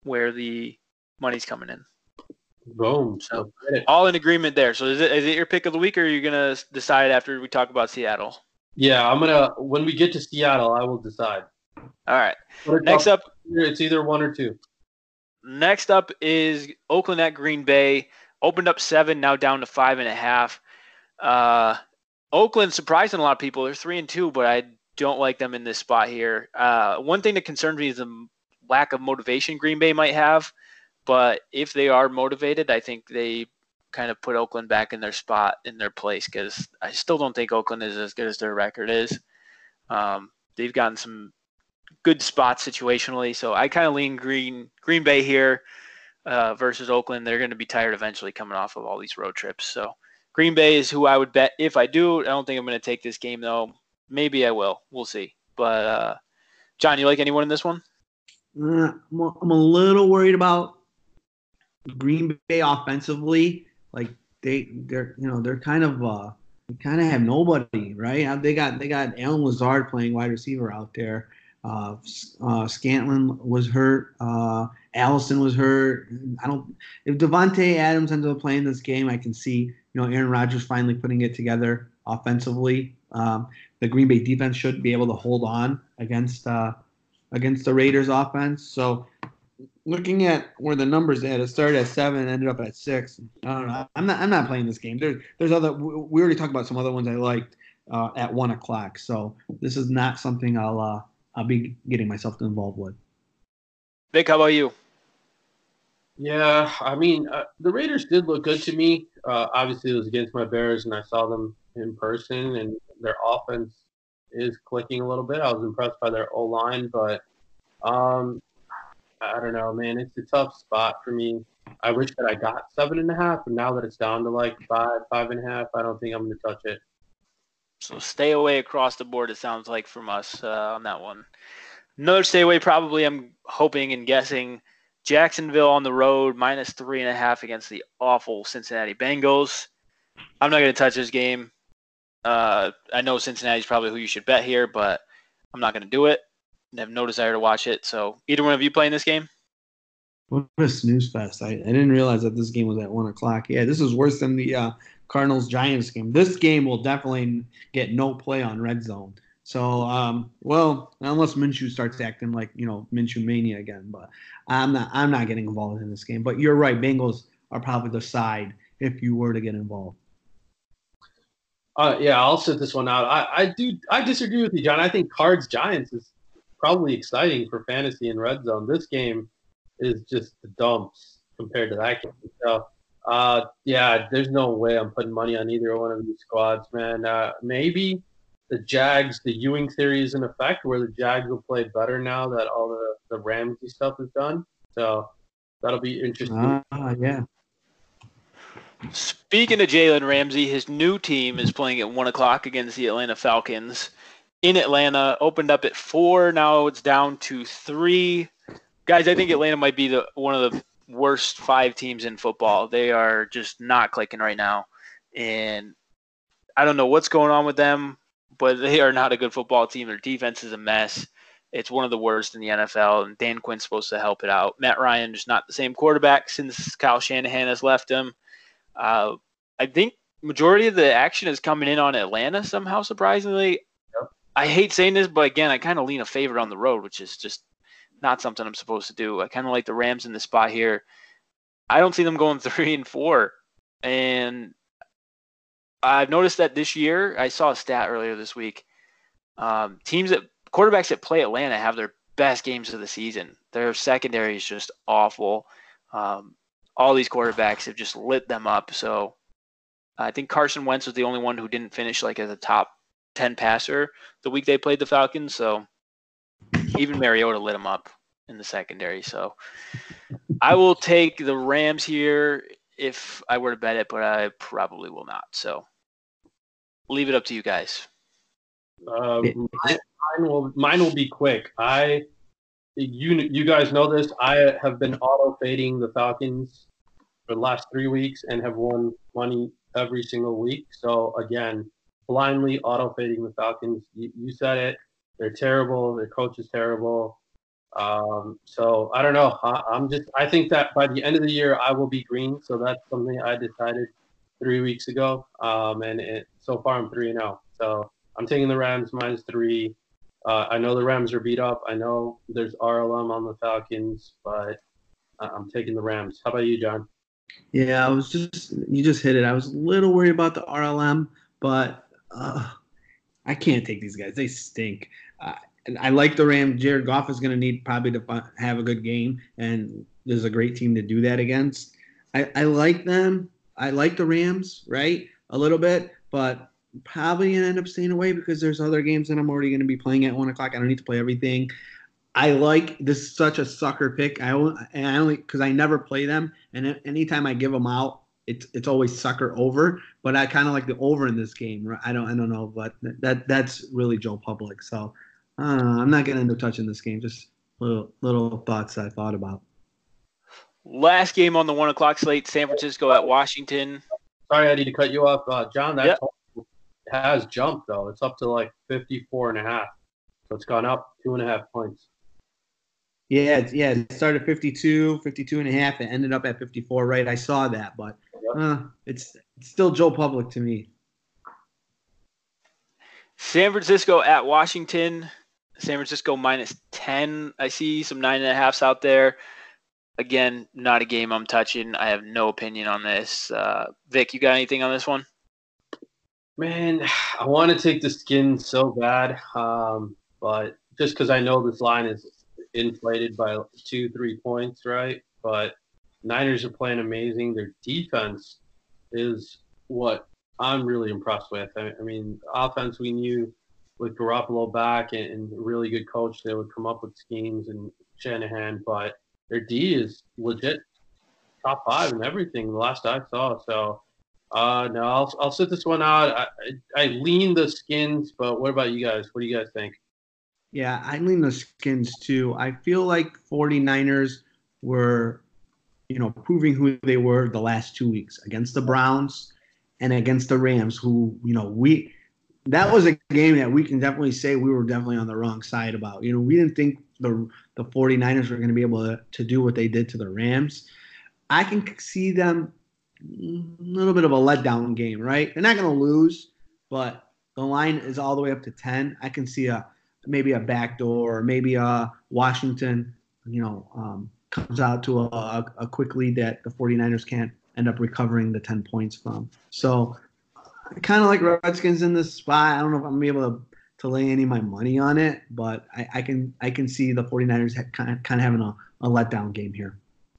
where the money's coming in. Boom. So all in agreement there. So is it is it your pick of the week, or are you gonna decide after we talk about Seattle? Yeah, I'm gonna. When we get to Seattle, I will decide. All right. Next up, it's either one or two. Next up is Oakland at Green Bay. Opened up seven, now down to five and a half. Uh, Oakland surprising a lot of people. They're three and two, but I don't like them in this spot here. Uh, one thing that concerns me is the lack of motivation Green Bay might have. But if they are motivated, I think they kind of put Oakland back in their spot, in their place, because I still don't think Oakland is as good as their record is. Um, they've gotten some good spots situationally, so I kind of lean Green Green Bay here uh, versus Oakland. They're going to be tired eventually coming off of all these road trips. So Green Bay is who I would bet if I do. I don't think I'm going to take this game, though. Maybe I will. We'll see. But, uh, John, you like anyone in this one? Uh, I'm, a, I'm a little worried about Green Bay offensively. Like they, they're, you know, they're kind of, uh, they kind of have nobody, right? They got, they got Allen Lazard playing wide receiver out there. Uh, uh, Scantlin was hurt. Uh, Allison was hurt. I don't. If Devontae Adams ends up playing this game, I can see, you know, Aaron Rodgers finally putting it together offensively. Um, the Green Bay defense should be able to hold on against uh, against the Raiders offense. So, looking at where the numbers at, it started at seven, ended up at six. I don't know. I'm not. I'm not playing this game. There's there's other. We already talked about some other ones I liked uh, at one o'clock. So this is not something I'll. Uh, I'll be getting myself involved with. Vic, how about you? Yeah, I mean, uh, the Raiders did look good to me. Uh, obviously, it was against my Bears, and I saw them in person, and their offense is clicking a little bit. I was impressed by their O-line, but um, I don't know, man. It's a tough spot for me. I wish that I got seven and a half, and now that it's down to like five, five and a half, I don't think I'm going to touch it. So stay away across the board, it sounds like, from us uh, on that one. Another stay away, probably, I'm hoping and guessing, Jacksonville on the road, minus three and a half against the awful Cincinnati Bengals. I'm not going to touch this game. Uh, I know Cincinnati's probably who you should bet here, but I'm not going to do it. I have no desire to watch it. So either one of you playing this game? What a snooze fest. I, I didn't realize that this game was at one o'clock. Yeah, this is worse than the uh, Cardinals-Giants game. This game will definitely get no play on Red Zone. So, um, well, unless Minshew starts acting like, you know, Minshew mania again. But I'm not I'm not getting involved in this game. But you're right. Bengals are probably the side if you were to get involved. Uh, yeah, I'll sit this one out. I, I do I disagree with you, John. I think Cards-Giants is probably exciting for fantasy in Red Zone. This game is just the dumps compared to that game. So, uh, yeah, there's no way I'm putting money on either one of these squads, man. Uh, maybe the Jags, the Ewing theory is in effect, where the Jags will play better now that all the, the Ramsey stuff is done. So that'll be interesting. Ah, uh, yeah. Speaking of Jalen Ramsey, his new team is playing at one o'clock against the Atlanta Falcons in Atlanta. Opened up at four, now it's down to three. Guys, I think Atlanta might be the one of the worst five teams in football. They are just not clicking right now, and I don't know what's going on with them, but they are not a good football team. Their defense is a mess. It's one of the worst in the N F L, and Dan Quinn's supposed to help it out. Matt Ryan is not the same quarterback since Kyle Shanahan has left him. Uh, I think majority of the action is coming in on Atlanta somehow, surprisingly. Yep. I hate saying this, but again, I kind of lean a favorite on the road, which is just not something I'm supposed to do. I kind of like the Rams in the spot here. I don't see them going three and four. And I've noticed that this year, I saw a stat earlier this week. Um, teams that quarterbacks that play Atlanta have their best games of the season. Their secondary is just awful. Um, all these quarterbacks have just lit them up. So I think Carson Wentz was the only one who didn't finish like as a top ten passer the week they played the Falcons. So even Mariota lit him up in the secondary. So I will take the Rams here if I were to bet it, but I probably will not. So leave it up to you guys. Uh, mine, mine will mine will be quick. I you you guys know this. I have been auto fading the Falcons for the last three weeks and have won money every single week. So again, blindly auto fading the Falcons. You, you said it. They're terrible. Their coach is terrible. Um, so I don't know. I, I'm just. I think that by the end of the year, I will be green. So that's something I decided three weeks ago. Um, and it, so far I'm three and zero. So I'm taking the Rams minus three. Uh, I know the Rams are beat up. I know there's R L M on the Falcons, but I'm taking the Rams. How about you, John? Yeah, I was just you just hit it. I was a little worried about the R L M, but uh, I can't take these guys. They stink. Uh, and I like the Rams. Jared Goff is going to need probably to have a good game, and there's a great team to do that against. I, I like them. I like the Rams, right, a little bit, but probably going to end up staying away because there's other games that I'm already going to be playing at one o'clock. I don't need to play everything. I like this is such a sucker pick. I only, and I only because I never play them, and anytime I give them out, it's it's always sucker over. But I kind of like the over in this game. I don't I don't know, but that that's really Joe Public. So uh, I'm not gonna end up touching this game. Just little little thoughts I thought about. Last game on the one o'clock slate: San Francisco at Washington. Sorry, I need to cut you off, uh, John. That yep. total has jumped though. It's up to like fifty-four and a half. So it's gone up two and a half points. Yeah, it's, yeah, it started fifty-two, fifty-two and a half. It ended up at fifty-four, right? I saw that, but uh, it's, it's still Joe Public to me. San Francisco at Washington. San Francisco minus ten. I see some nine and a halfs out there. Again, not a game I'm touching. I have no opinion on this. Uh, Vic, you got anything on this one? Man, I want to take the skin so bad, um, but just because I know this line is inflated by two, three points, right? But Niners are playing amazing. Their defense is what I'm really impressed with. I, I mean, offense, we knew with Garoppolo back and, and a really good coach, they would come up with schemes and Shanahan, but their D is legit top five and everything the last I saw. So, uh, no, I'll, I'll sit this one out. I, I, I lean the skins, but what about you guys? What do you guys think? Yeah, I lean the skins too. I feel like 49ers were, you know, proving who they were the last two weeks against the Browns and against the Rams, who, you know, we that was a game that we can definitely say we were definitely on the wrong side about. You know, we didn't think the the 49ers were going to be able to, to do what they did to the Rams. I can see them a little bit of a letdown game, right? They're not going to lose, but the line is all the way up to ten. I can see a maybe a backdoor, or maybe a Washington, you know, um, comes out to a, a, a quick lead that the 49ers can't end up recovering the ten points from. So I kind of like Redskins in this spot. I don't know if I'm going to be able to, to lay any of my money on it, but I, I can I can see the 49ers kind of, kind of having a, a letdown game here.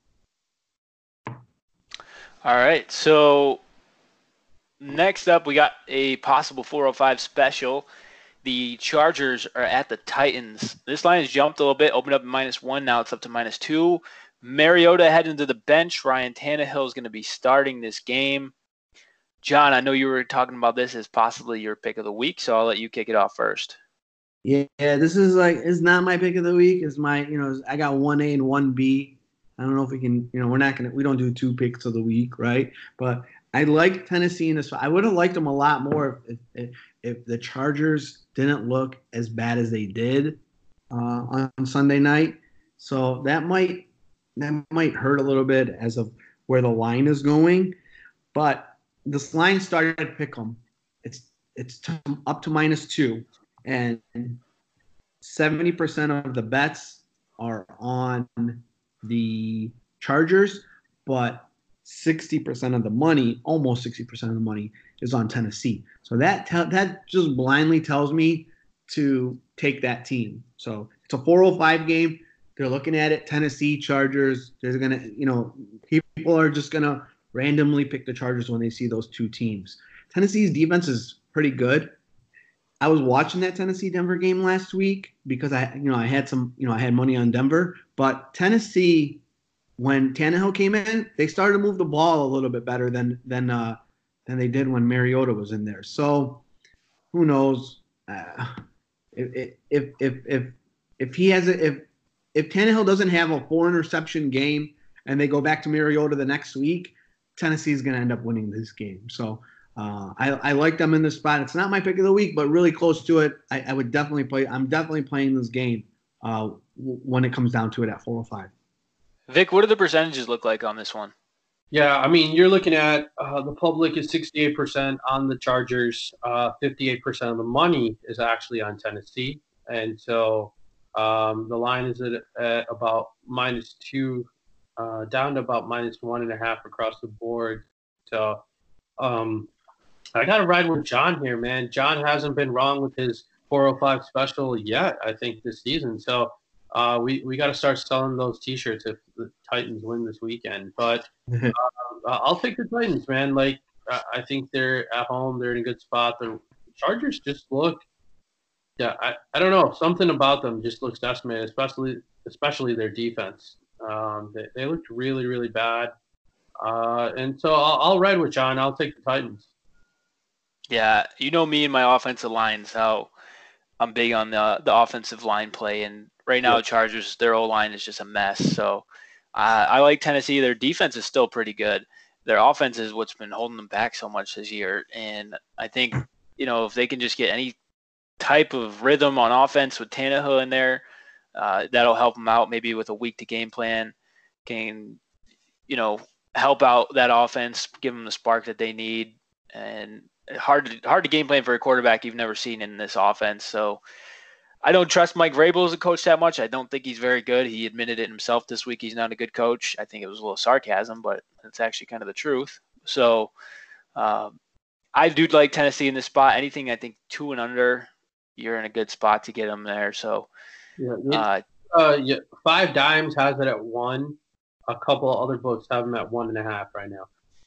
All right, so next up we got a possible four oh five special. The Chargers are at the Titans. This line has jumped a little bit, opened up at minus one. Now it's up to minus two. Mariota heading to the bench. Ryan Tannehill is going to be starting this game. John, I know you were talking about this as possibly your pick of the week, so I'll let you kick it off first. Yeah, this is like, it's not my pick of the week. It's my, you know, I got one A and one B. I don't know if we can, you know, we're not going to, we don't do two picks of the week, right? But I like Tennessee in this. I would have liked them a lot more if, if, if the Chargers didn't look as bad as they did uh, on Sunday night. So that might that might hurt a little bit as of where the line is going. But this line started at pick'em. It's it's t- up to minus two, and seventy percent of the bets are on the Chargers, but sixty percent of the money, almost sixty percent of the money, is on Tennessee. So that te- that just blindly tells me to take that team. So it's a four oh five game. They're looking at it, Tennessee, Chargers. They're going to, you know, people are just going to randomly pick the Chargers when they see those two teams. Tennessee's defense is pretty good. I was watching that Tennessee-Denver game last week because I, you know, I had some, you know, I had money on Denver, but Tennessee, when Tannehill came in, they started to move the ball a little bit better than than uh, than they did when Mariota was in there. So who knows uh, if if if if if he has a, if if Tannehill doesn't have a four interception game and they go back to Mariota the next week, Tennessee is going to end up winning this game. So uh, I I like them in this spot. It's not my pick of the week, but really close to it. I, I would definitely play. I'm definitely playing this game uh, when it comes down to it at four oh five. Vic, what do the percentages look like on this one? Yeah, I mean, you're looking at uh, the public is sixty-eight percent on the Chargers. Uh, fifty-eight percent of the money is actually on Tennessee. And so um, the line is at, at about minus two, uh, down to about minus one and a half across the board. So um, I got to ride with John here, man. John hasn't been wrong with his four oh five special yet, I think, this season. So uh, we, we got to start selling those T-shirts if the Titans win this weekend. But uh, I'll take the Titans, man. Like, I think they're at home. They're in a good spot. The Chargers just look – yeah, I, I don't know. Something about them just looks decimated, especially especially their defense. Um, they, they looked really, really bad. Uh, and so I'll, I'll ride with John. I'll take the Titans. Yeah, you know me and my offensive lines, how I'm big on the the offensive line play. And right now, yeah. Chargers, their O-line is just a mess. So uh, I like Tennessee. Their defense is still pretty good. Their offense is what's been holding them back so much this year. And I think, you know, if they can just get any type of rhythm on offense with Tannehill in there, uh, that'll help them out maybe with a week to game plan, can, you know, help out that offense, give them the spark that they need. And hard to, hard to game plan for a quarterback you've never seen in this offense. So I don't trust Mike Vrabel as a coach that much. I don't think he's very good. He admitted it himself this week. He's not a good coach. I think it was a little sarcasm, but it's actually kind of the truth. So um, I do like Tennessee in this spot. Anything I think two and under, you're in a good spot to get them there. So yeah, uh, uh, yeah, Five Dimes has it at one. A couple of other books have them at one and a half right now.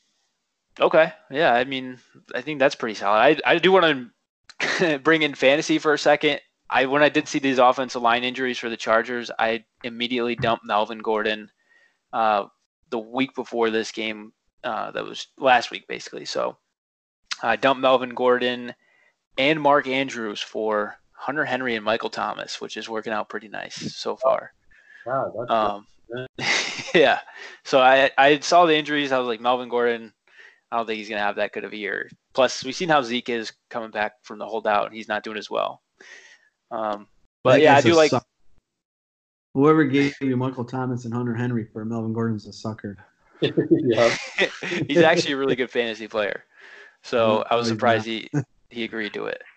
Okay. Yeah. I mean, I think that's pretty solid. I, I do want to bring in fantasy for a second. I when I did see these offensive line injuries for the Chargers, I immediately dumped Melvin Gordon uh, the week before this game. Uh, that was last week, basically. So I dumped Melvin Gordon and Mark Andrews for Hunter Henry and Michael Thomas, which is working out pretty nice so far. Wow, that's um, yeah. So I I saw the injuries. I was like, Melvin Gordon, I don't think he's going to have that good of a year. Plus, we've seen how Zeke is coming back from the holdout. He's not doing as well. Um, but that yeah, I do like suck. Whoever gave you Michael Thomas and Hunter Henry for Melvin Gordon's a sucker. Yeah. He's actually a really good fantasy player. So no, I was surprised he, he agreed to it.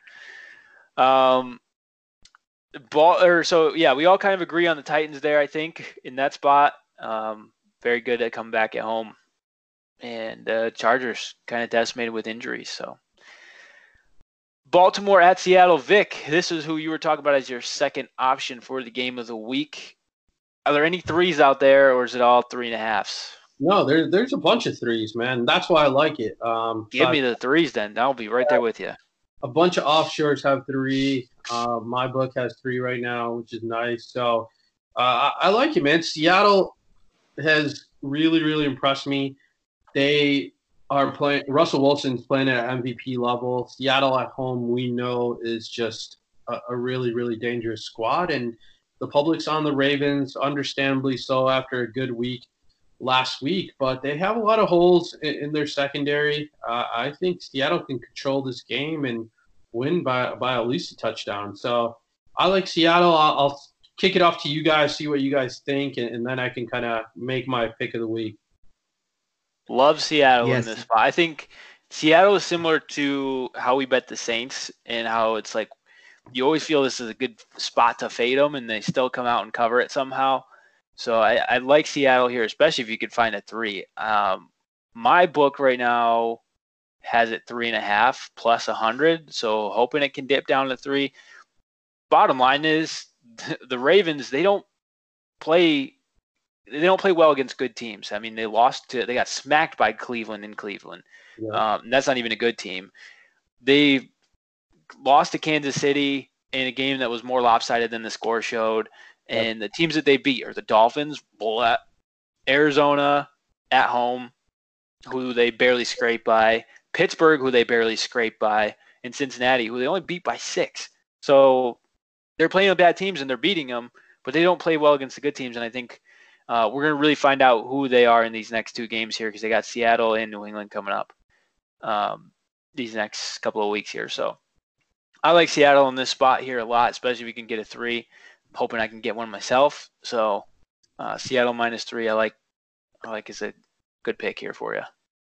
Um, ball or so yeah, we all kind of agree on the Titans there, I think, in that spot. Um, very good at coming back at home. And uh, Chargers kind of decimated with injuries. So Baltimore at Seattle. Vic, this is who you were talking about as your second option for the game of the week. Are there any threes out there, or is it all three and a halves? No, there, there's a bunch of threes, man. That's why I like it. Um, Give me the threes then. I'll be right there with you. A bunch of offshores have three. Uh, my book has three right now, which is nice. So uh, I, I like it, man. Seattle has really, really impressed me. They are playing. Russell Wilson's playing at M V P level. Seattle at home, we know, is just a, a really, really dangerous squad. And the public's on the Ravens, understandably so, after a good week last week. But they have a lot of holes in, in their secondary. Uh, I think Seattle can control this game and win by by at least a touchdown. So I like Seattle. I'll, I'll kick it off to you guys, see what you guys think, and, and then I can kind of make my pick of the week. Love Seattle yes. in this spot. I think Seattle is similar to how we bet the Saints, and how it's like you always feel this is a good spot to fade them, and they still come out and cover it somehow. So I, I like Seattle here, especially if you could find a three. Um, my book right now has it three and a half plus a hundred, so hoping it can dip down to three. Bottom line is the Ravens, they don't play they don't play well against good teams. I mean, they lost to they got smacked by Cleveland in Cleveland. Yeah. Um, that's not even a good team. They lost to Kansas City in a game that was more lopsided than the score showed. And the teams that they beat are the Dolphins, Arizona at home, who they barely scraped by, Pittsburgh, who they barely scraped by, and Cincinnati, who they only beat by six. So they're playing with bad teams and they're beating them, but they don't play well against the good teams. And I think uh, we're going to really find out who they are in these next two games here, because they got Seattle and New England coming up um, these next couple of weeks here. So I like Seattle in this spot here a lot, especially if you can get a three. hoping I can get one myself. So uh, Seattle minus three, I like. I like is a good pick here for you.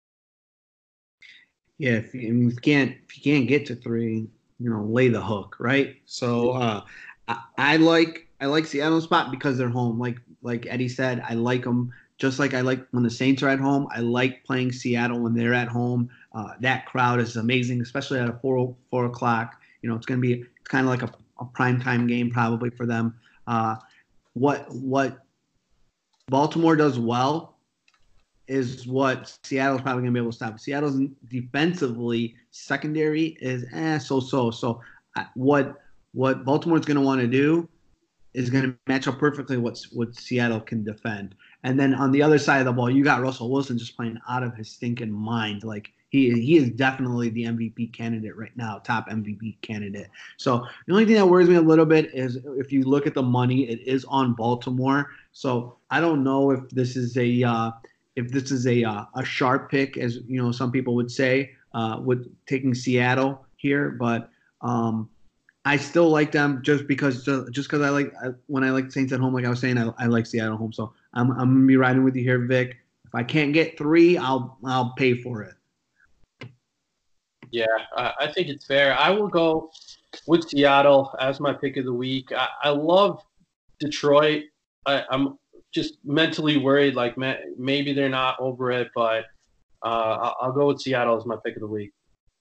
Yeah, if you, if you can't if you can't get to three, you know, lay the hook, right? So uh, I, I like I like Seattle spot because they're home. Like like Eddie said, I like them just like I like when the Saints are at home. I like playing Seattle when they're at home. Uh, that crowd is amazing, especially at a four four o'clock. You know, it's going to be kind of like a, a prime time game probably for them. Uh, what what Baltimore does well is what Seattle's probably going to be able to stop. Seattle's defensively secondary is eh, so-so. So uh, what what Baltimore's going to want to do is going to match up perfectly what what Seattle can defend. And then on the other side of the ball, you got Russell Wilson just playing out of his stinking mind. Like he he is definitely the M V P candidate right now, top M V P candidate. So the only thing that worries me a little bit is if you look at the money, it is on Baltimore. So I don't know if this is a uh, if this is a uh, a sharp pick, as you know, some people would say, uh, with taking Seattle here, but um, I still like them just because just because I like I, when I like Saints at home, like I was saying, I, I like Seattle home. So I'm I'm gonna be riding with you here, Vic. If I can't get three, I'll I'll pay for it. Yeah, I, I think it's fair. I will go with Seattle as my pick of the week. I, I love Detroit. I, I'm just mentally worried, like maybe they're not over it, but uh, I'll, I'll go with Seattle as my pick of the week.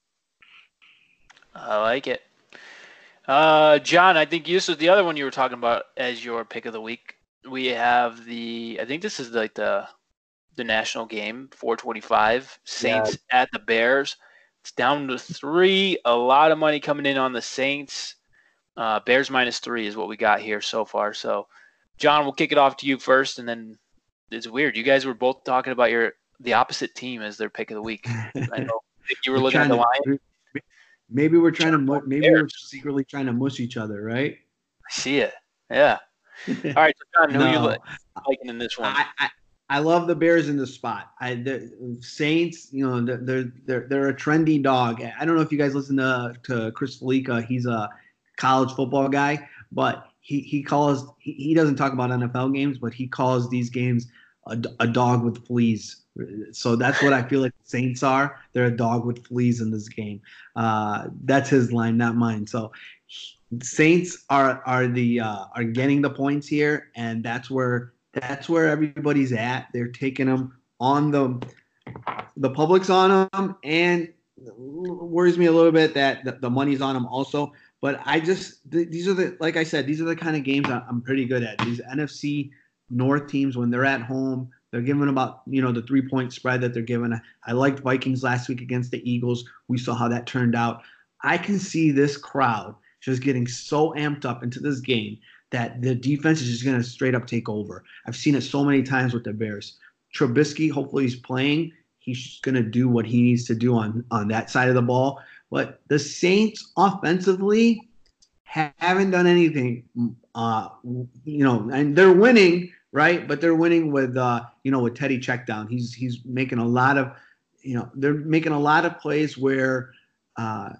I like it. Uh, John, I think this was the other one you were talking about as your pick of the week. We have the, I think this is like the the national game, four twenty-five, Saints yeah. at the Bears. It's down to three. A lot of money coming in on the Saints. Uh, Bears minus three is what we got here so far. So, John, we'll kick it off to you first, and then it's weird. You guys were both talking about your the opposite team as their pick of the week. I know you were we're looking at the to, line. Maybe we're trying to maybe Bears. we're secretly trying to mush each other, right? I see it. Yeah. All right, so John, who no, you liking in this one? I, I, I love the Bears in the spot. I the Saints, you know, they're they're they're a trendy dog. I don't know if you guys listen to to Chris Felica. He's a college football guy, but he he calls he, he doesn't talk about N F L games, but he calls these games a, a dog with fleas. So that's what I feel like the Saints are. They're a dog with fleas in this game. Uh, that's his line, not mine. So Saints are are the uh, are getting the points here, and that's where that's where everybody's at. They're taking them on the the public's on them, and worries me a little bit that the, the money's on them also. But I just th- these are the like I said, these are the kind of games I'm pretty good at. These N F C North teams when they're at home. They're giving about, you know, the three-point spread that they're giving. I liked Vikings last week against the Eagles. We saw how that turned out. I can see this crowd just getting so amped up into this game that the defense is just going to straight up take over. I've seen it so many times with the Bears. Trubisky, hopefully he's playing. He's going to do what he needs to do on, on that side of the ball. But the Saints offensively haven't done anything, uh, you know, and they're winning – right, but they're winning with uh, you know with Teddy Checkdown. He's he's making a lot of, you know, they're making a lot of plays where uh,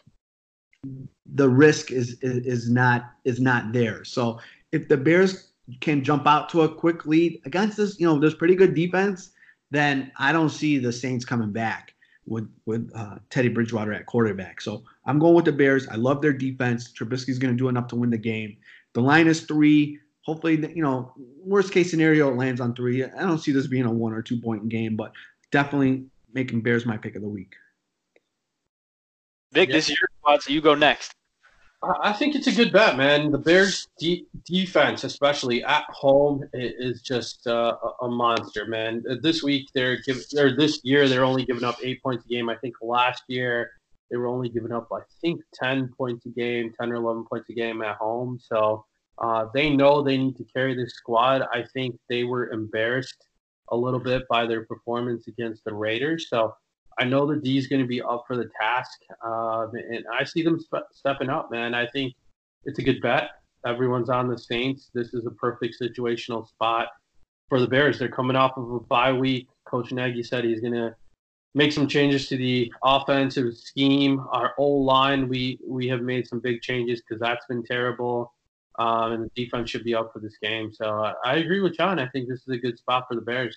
the risk is, is is not is not there. So if the Bears can jump out to a quick lead against this, you know, there's pretty good defense, then I don't see the Saints coming back with with uh, Teddy Bridgewater at quarterback. So I'm going with the Bears. I love their defense. Trubisky's going to do enough to win the game. The line is three. Hopefully, you know, worst case scenario, it lands on three. I don't see this being a one or two point game, but definitely making Bears my pick of the week. Vic, yeah. This is your spot, so you go next. I think it's a good bet, man. The Bears' de- defense, especially at home, is just uh, a monster, man. This week, they're giving, or this year, they're only giving up eight points a game. I think last year they were only giving up, I think, ten points a game, ten or eleven points a game at home. So. Uh, they know they need to carry this squad. I think they were embarrassed a little bit by their performance against the Raiders. So I know the D is going to be up for the task. Uh, and I see them spe- stepping up, man. I think it's a good bet. Everyone's on the Saints. This is a perfect situational spot for the Bears. They're coming off of a bye week. Coach Nagy said he's going to make some changes to the offensive scheme. Our O-line, we, we have made some big changes because that's been terrible. um, and the defense should be up for this game. So uh, I agree with John. I think this is a good spot for the Bears.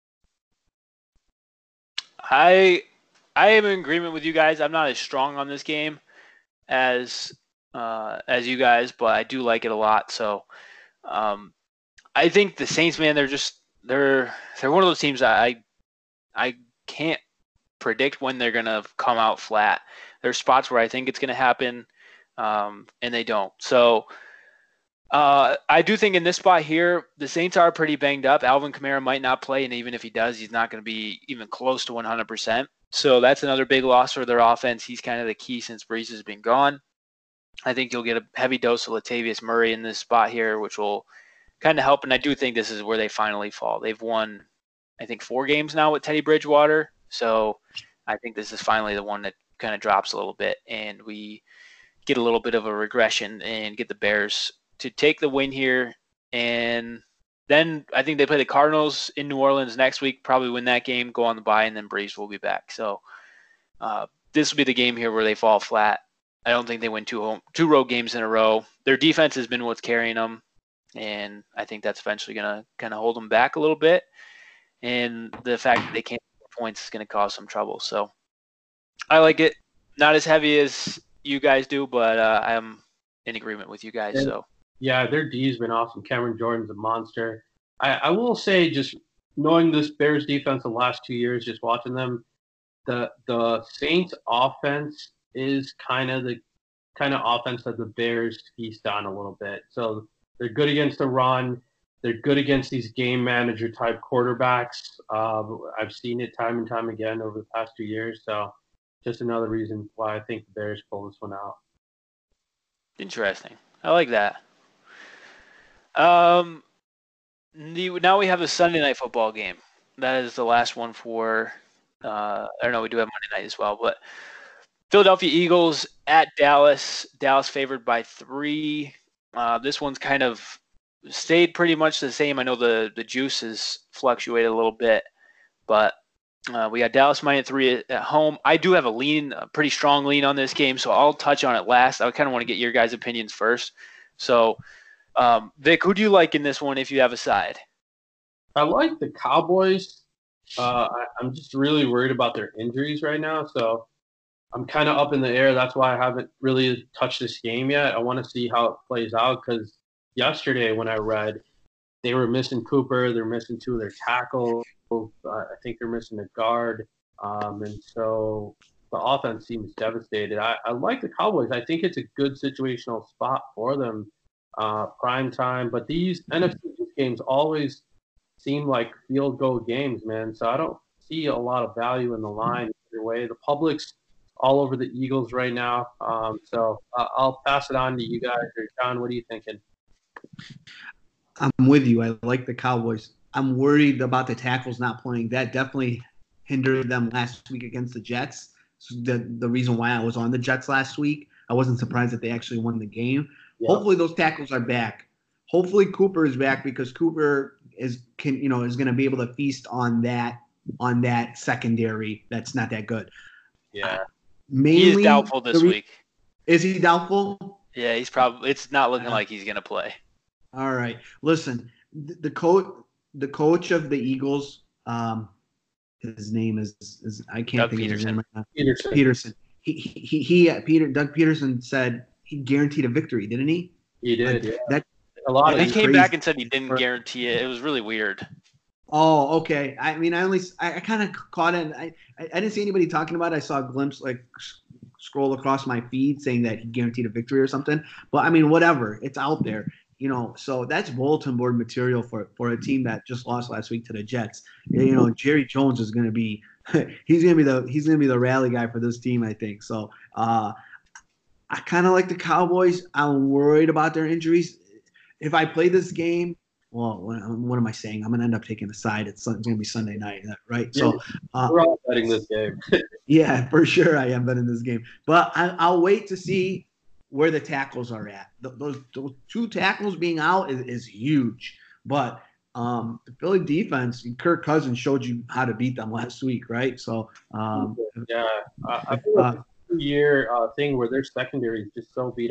I I am in agreement with you guys. I'm not as strong on this game as uh, as you guys, but I do like it a lot. So um, I think the Saints, man, they're just they're they're one of those teams that I I can't predict when they're gonna come out flat. There's spots where I think it's gonna happen, um, and they don't. So uh, I do think in this spot here, the Saints are pretty banged up. Alvin Kamara might not play, and even if he does, he's not going to be even close to one hundred percent. So that's another big loss for their offense. He's kind of the key since Brees has been gone. I think you'll get a heavy dose of Latavius Murray in this spot here, which will kind of help. And I do think this is where they finally fall. They've won, I think, four games now with Teddy Bridgewater. So I think this is finally the one that kind of drops a little bit, and we get a little bit of a regression and get the Bears to take the win here. And then I think they play the Cardinals in New Orleans next week, probably win that game, go on the bye, and then Brees will be back. So uh, this will be the game here where they fall flat. I don't think they win two home, two road games in a row. Their defense has been what's carrying them, and I think that's eventually going to kind of hold them back a little bit. And the fact that they can't score points is going to cause some trouble. So I like it. Not as heavy as you guys do, but uh, I'm in agreement with you guys. So. Yeah, their D's been awesome. Cameron Jordan's a monster. I, I will say, just knowing this Bears defense the last two years, just watching them, the the Saints offense is kind of the kind of offense that the Bears feast on a little bit. So they're good against the run. They're good against these game manager type quarterbacks. Uh, I've seen it time and time again over the past two years. So just another reason why I think the Bears pull this one out. Interesting. I like that. Um, the, now we have a Sunday night football game. That is the last one for, uh, I don't know, we do have Monday night as well, but Philadelphia Eagles at Dallas. Dallas favored by three. Uh, this one's kind of stayed pretty much the same. I know the, the juice has fluctuated a little bit, but uh, we got Dallas minus three at, at home. I do have a lean, a pretty strong lean on this game, so I'll touch on it last. I kind of want to get your guys' opinions first. So, Um, Vic, who do you like in this one if you have a side? I like the Cowboys. Uh, I, I'm just really worried about their injuries right now, so I'm kind of up in the air. That's why I haven't really touched this game yet. I want to see how it plays out because yesterday when I read, they were missing Cooper. They're missing two of their tackles. Uh, I think they're missing a guard. Um, and so the offense seems devastated. I, I like the Cowboys. I think it's a good situational spot for them. Uh, prime time, but these N F C games always seem like field goal games, man. So I don't see a lot of value in the line either way. The public's all over the Eagles right now, um, so uh, I'll pass it on to you guys. Or John, what are you thinking? I'm with you. I like the Cowboys. I'm worried about the tackles not playing. That definitely hindered them last week against the Jets. So the the reason why I was on the Jets last week, I wasn't surprised that they actually won the game. Yep. Hopefully those tackles are back. Hopefully Cooper is back because Cooper is can you know is going to be able to feast on that on that secondary that's not that good. Yeah, uh, mainly, he is doubtful this re- week. Is he doubtful? Yeah, he's probably. It's not looking uh, like he's going to play. All right, listen. The, the coach, the coach of the Eagles, um, his name is is I can't Doug think Peterson. of his name right now. Peterson. Peterson. He he he. he Peter Doug Peterson said. He guaranteed a victory, didn't he? He did. Yeah. That a lot. He came back and said he didn't guarantee it. It was really weird. Oh, okay. I mean, I only I, I kind of caught it. I, I I didn't see anybody talking about it. I saw a glimpse, like scroll across my feed saying that he guaranteed a victory or something. But I mean, whatever. It's out there, you know. So that's bulletin board material for for a team that just lost last week to the Jets. You know, Jerry Jones is going to be he's going to be the he's going to be the rally guy for this team, I think. So. uh I kind of like the Cowboys. I'm worried about their injuries. If I play this game, well, what, what am I saying? I'm going to end up taking a side. It's, it's going to be Sunday night, right? So uh, we're all betting this game. Yeah, for sure I am betting this game. But I, I'll wait to see where the tackles are at. The, those, those two tackles being out is, is huge. But um, the Philly defense, Kirk Cousins showed you how to beat them last week, right? So um, yeah, I, I feel like uh, year uh, thing where their secondary is just so beat up.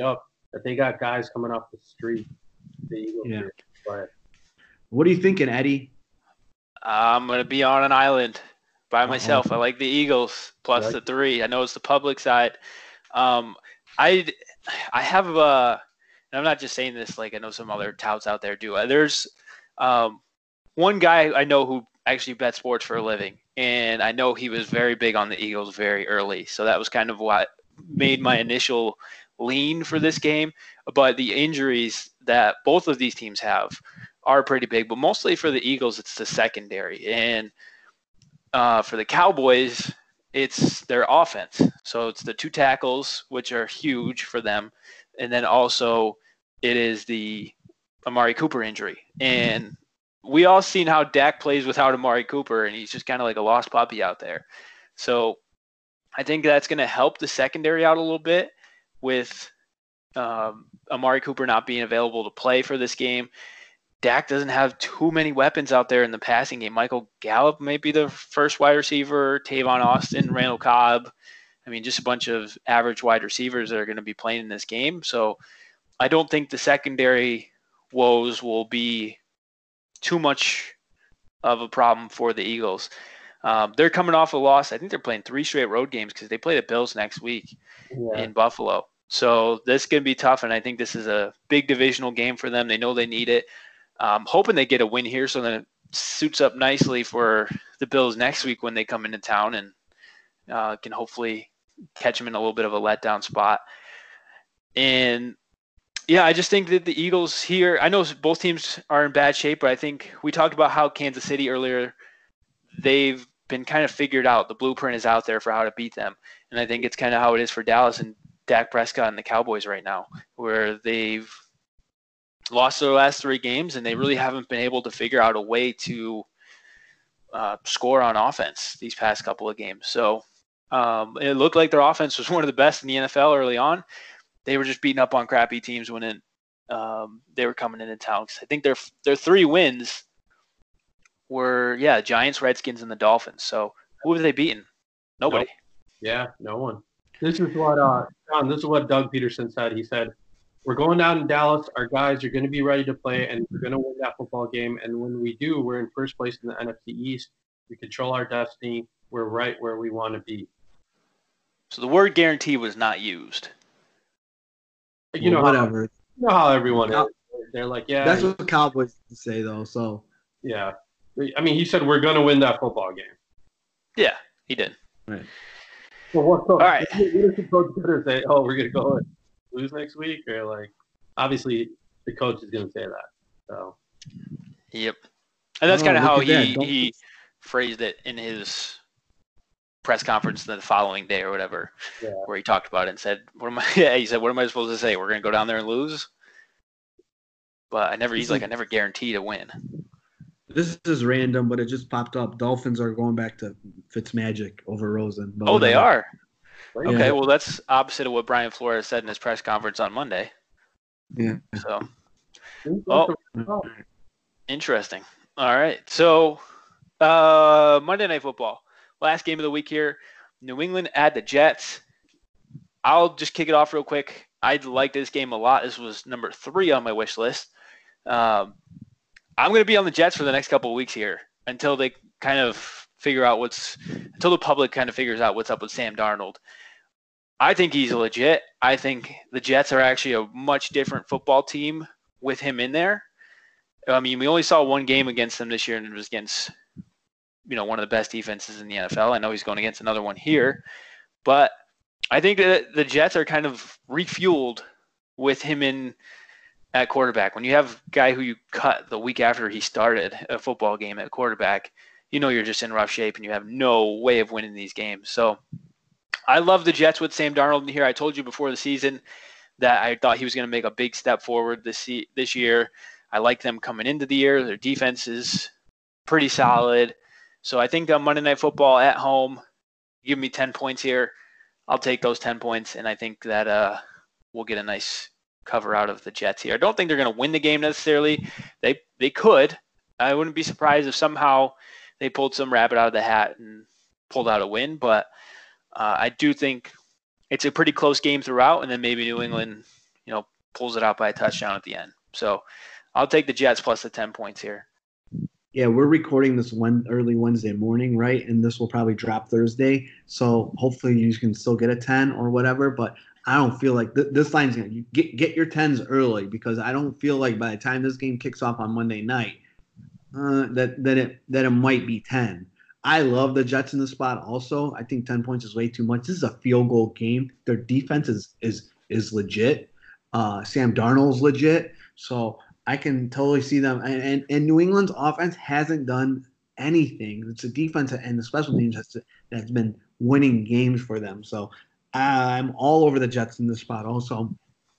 that they got guys coming off the street. The Eagles Yeah. here, but what are you thinking, Eddie? I'm going to be on an island by Uh-oh. myself. I like the Eagles plus Right. the three. I know it's the public side. Um, I, I have a, and I'm not just saying this like I know some other touts out there do. There's um, one guy I know who actually bets sports for a living, and I know he was very big on the Eagles very early. So that was kind of what made my initial lean for this game. But the injuries that both of these teams have are pretty big, but mostly for the Eagles, it's the secondary. And uh, for the Cowboys, it's their offense. So it's the two tackles, which are huge for them. And then also it is the Amari Cooper injury. And we all seen how Dak plays without Amari Cooper, and he's just kind of like a lost puppy out there. So I think that's going to help the secondary out a little bit with um, Amari Cooper not being available to play for this game. Dak doesn't have too many weapons out there in the passing game. Michael Gallup may be the first wide receiver, Tavon Austin, Randall Cobb. I mean, just a bunch of average wide receivers that are going to be playing in this game. So I don't think the secondary woes will be too much of a problem for the Eagles. Um, they're coming off a loss. I think they're playing three straight road games because they play the Bills next week yeah. in Buffalo. So this is going to be tough, and I think this is a big divisional game for them. They know they need it. I'm hoping they get a win here so that it suits up nicely for the Bills next week when they come into town and uh, can hopefully catch them in a little bit of a letdown spot. And, yeah, I just think that the Eagles here – I know both teams are in bad shape, but I think we talked about how Kansas City earlier, they've been kind of figured out. The blueprint is out there for how to beat them. And I think it's kind of how it is for Dallas and Dak Prescott and the Cowboys right now, where they've – lost their last three games, and they really haven't been able to figure out a way to uh, score on offense these past couple of games. So um, it looked like their offense was one of the best in the N F L early on. They were just beating up on crappy teams when it, um, they were coming into town. Cause I think their their three wins were, yeah, Giants, Redskins, and the Dolphins. So who have they beaten? Nobody. Nope. Yeah, no one. This is what uh, John, this is what Doug Peterson said. He said, we're going down to Dallas. Our guys are going to be ready to play, and we're going to win that football game. And when we do, we're in first place in the N F C East. We control our destiny. We're right where we want to be. So the word guarantee was not used. You well, know, whatever. How, you know how everyone is. They're like, yeah. That's what the Cowboys say, though. So yeah, I mean, he said we're going to win that football game. Yeah, he did. Right. So what's up? All right. What does the coach better say? Oh, we're going to go lose next week, or like, obviously the coach is going to say that. So. Yep. And that's Oh, kind of look how at that. he Don't- he phrased it in his press conference the following day or whatever, Yeah. where he talked about it and said, "What am I?" Yeah, he said, "What am I supposed to say? We're going to go down there and lose?" But I never. He's This like, is- "I never guarantee to win." This is random, but it just popped up. Dolphins are going back to Fitzmagic over Rosen. But Oh, they whatever. are. Yeah. Okay, well, that's opposite of what Brian Flores said in his press conference on Monday. Yeah. So Oh. interesting. All right. So uh, Monday Night Football, last game of the week here. New England at the Jets. I'll just kick it off real quick. I like this game a lot. This was number three on my wish list. Um, I'm going to be on the Jets for the next couple of weeks here until they kind of figure out what's until the public kind of figures out what's up with Sam Darnold. I think he's legit. I think the Jets are actually a much different football team with him in there. I mean, we only saw one game against them this year, and it was against, you know, one of the best defenses in the N F L. I know he's going against another one here, but I think that the Jets are kind of refueled with him in at quarterback. When you have a guy who you cut the week after he started a football game at quarterback, you know you're just in rough shape and you have no way of winning these games. So I love the Jets with Sam Darnold in here. I told you before the season that I thought he was going to make a big step forward this this year. I like them coming into the year. Their defense is pretty solid. So I think on Monday Night Football at home, give me ten points here. I'll take those ten points, and I think that uh, we'll get a nice cover out of the Jets here. I don't think they're going to win the game necessarily. They they could. I wouldn't be surprised if somehow they pulled some rabbit out of the hat and pulled out a win, but uh, I do think it's a pretty close game throughout, and then maybe New England, you know, pulls it out by a touchdown at the end. So I'll take the Jets plus the ten points here. Yeah, we're recording this one early Wednesday morning, right? And this will probably drop Thursday. So hopefully you can still get a ten or whatever. But I don't feel like th- this line's going to get, get your tens early, because I don't feel like by the time this game kicks off on Monday night, uh, that, that, it, that it might be ten. I love the Jets in the spot also. I think ten points is way too much. This is a field goal game. Their defense is is is legit. Uh, Sam Darnold's legit. So I can totally see them. And, and, and New England's offense hasn't done anything. It's a defense and the special teams that's, that's been winning games for them. So I'm all over the Jets in this spot also.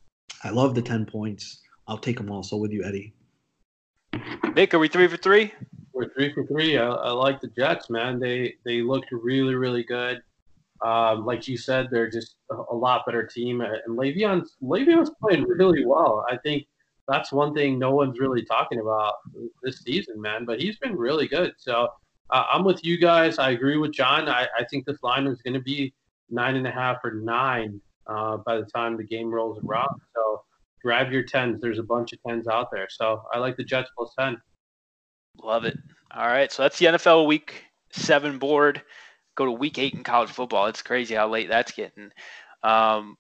I love the ten points. I'll take them also with you, Eddie. Nick, are we three for three? We're three for three. I, I like the Jets, man. They they looked really, really good. Um, like you said, they're just a, a lot better team. And Le'Veon's, Le'Veon's playing really well. I think that's one thing no one's really talking about this season, man. But he's been really good. So uh, I'm with you guys. I agree with John. I, I think this line is going to be nine and a half or nine uh, by the time the game rolls around. So grab your tens. There's a bunch of tens out there. So I like the Jets plus ten. Love it. All right, so that's the N F L Week seven board. Go to Week eight in college football. It's crazy how late that's getting. Um,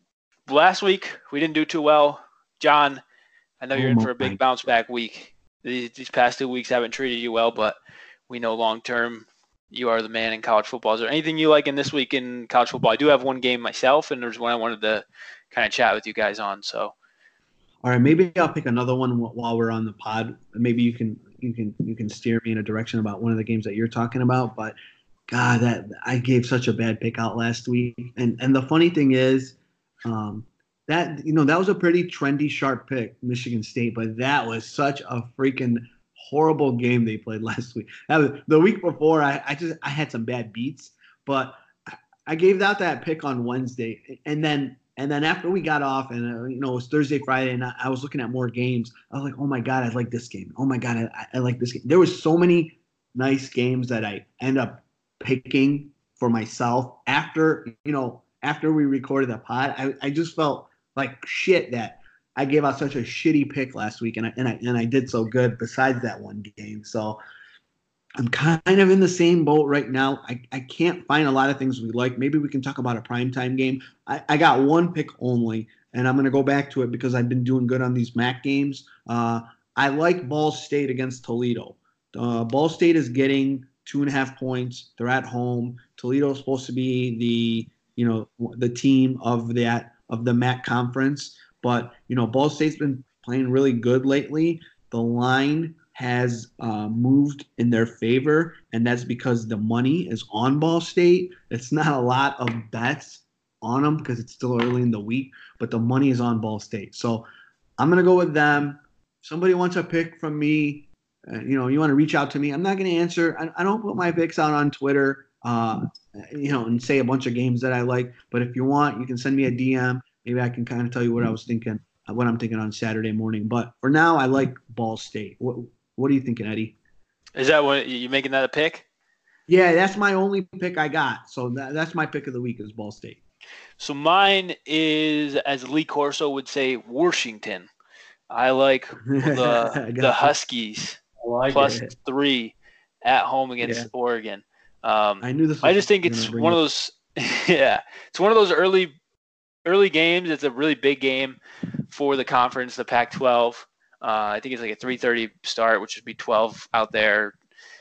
last week, we didn't do too well. John, I know you're in for a big bounce back week. These, these past two weeks haven't treated you well, but we know long term you are the man in college football. Is there anything you like in this week in college football? I do have one game myself, and there's one I wanted to kind of chat with you guys on. So, all right, maybe I'll pick another one while we're on the pod. Maybe you can you can you can steer me in a direction about one of the games that you're talking about. But God, that I gave such a bad pick out last week. And and the funny thing is, um, that you know that was a pretty trendy, sharp pick, Michigan State. But that was such a freaking horrible game they played last week. That was, the week before, I, I just I had some bad beats, but I, I gave out that pick on Wednesday, and then. And then after we got off, and uh, you know, it was Thursday, Friday, and I, I was looking at more games. I was like, "Oh my God, I like this game. Oh my God, I, I like this game." There was so many nice games that I end up picking for myself after, you know, after we recorded the pod. I, I just felt like shit that I gave out such a shitty pick last week, and I and I and I did so good besides that one game. So I'm kind of in the same boat right now. I, I can't find a lot of things we like. Maybe we can talk about a primetime game. I, I got one pick only, and I'm going to go back to it because I've been doing good on these M A C games. Uh, I like Ball State against Toledo. Uh, Ball State is getting two and a half points. They're at home. Toledo is supposed to be the you know the team of that of the M A C conference, but you know Ball State's been playing really good lately. The line has uh, moved in their favor, and that's because the money is on Ball State. It's not a lot of bets on them because it's still early in the week, but the money is on Ball State. So I'm going to go with them. Somebody wants a pick from me. Uh, you know, you want to reach out to me. I'm not going to answer. I, I don't put my picks out on Twitter, uh, you know, and say a bunch of games that I like. But if you want, you can send me a D M. Maybe I can kind of tell you what I was thinking, what I'm thinking on Saturday morning. But for now, I like Ball State. What What are you thinking, Eddie? Is that what you making that a pick? Yeah, that's my only pick I got. So that, that's my pick of the week is Ball State. So mine is, as Lee Corso would say, Washington. I like the I the Huskies like plus it. three at home against yeah. Oregon. Um, I knew this. I just think it's one of those. Yeah, it's one of those early early games. It's a really big game for the conference, the Pac twelve. Uh, I think it's like a three thirty start, which would be twelve out there.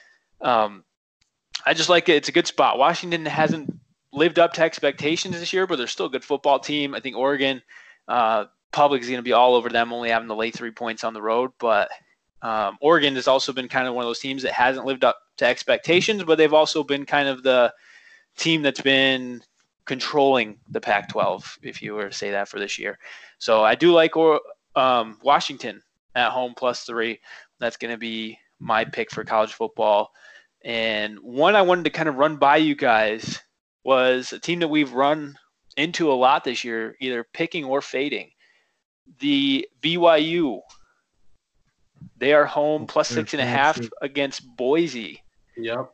Um, I just like it. It's a good spot. Washington hasn't lived up to expectations this year, but they're still a good football team. I think Oregon uh, public is going to be all over them, only having to lay three points on the road. But um, Oregon has also been kind of one of those teams that hasn't lived up to expectations, but they've also been kind of the team that's been controlling the Pac twelve, if you were to say that for this year. So I do like or, um, Washington at home plus three. That's going to be my pick for college football. And one I wanted to kind of run by you guys was a team that we've run into a lot this year, either picking or fading. The B Y U. They are home plus six and a half against Boise. Yep.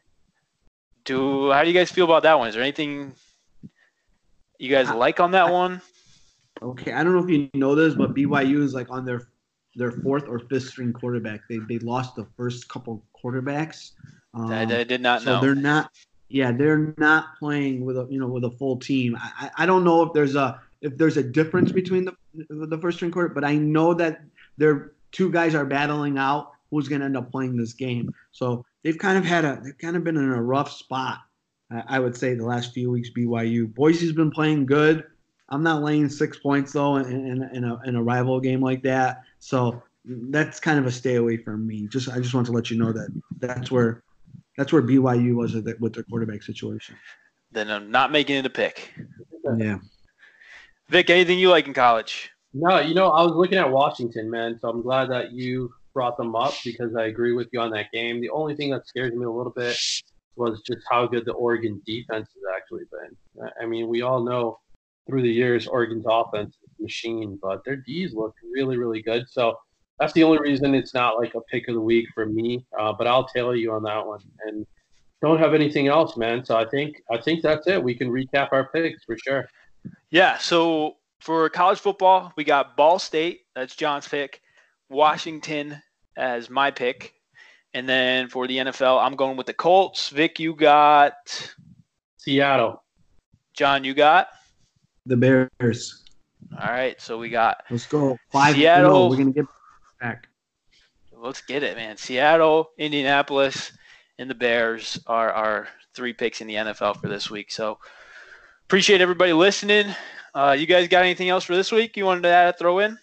Do how do you guys feel about that one? Is there anything you guys like on that one? Okay, I don't know if you know this, but B Y U is like on their their fourth or fifth string quarterback. They they lost the first couple quarterbacks. Um, I, I did not so know. they're not. Yeah, they're not playing with a you know with a full team. I, I don't know if there's a if there's a difference between the the first string quarterback, but I know that their two guys are battling out who's going to end up playing this game. So they've kind of had a they've kind of been in a rough spot. I, I would say the last few weeks. B Y U Boise's been playing good. I'm not laying six points though in, in, in, a, in a rival game like that. So that's kind of a stay away from me. Just I just want to let you know that that's where that's where B Y U was with their quarterback situation. Then I'm not making it a pick. Yeah. Vic, anything you like in college? No, you know, I was looking at Washington, man. So I'm glad that you brought them up because I agree with you on that game. The only thing that scares me a little bit was just how good the Oregon defense has actually been. I mean, we all know through the years Oregon's offense is a machine, but their D's look really, really good. So that's the only reason it's not like a pick of the week for me. Uh, but I'll tail you on that one, and don't have anything else, man. So I think I think that's it. We can recap our picks for sure. Yeah. So for college football, we got Ball State. That's John's pick. Washington as my pick. And then for the N F L, I'm going with the Colts. Vic, you got Seattle. John, you got the Bears. All right, so we got let's go five. Seattle. We're gonna get back. Let's get it, man. Seattle, Indianapolis, and the Bears are our three picks in the N F L for this week. So appreciate everybody listening. Uh, you guys got anything else for this week you wanted to add, throw in?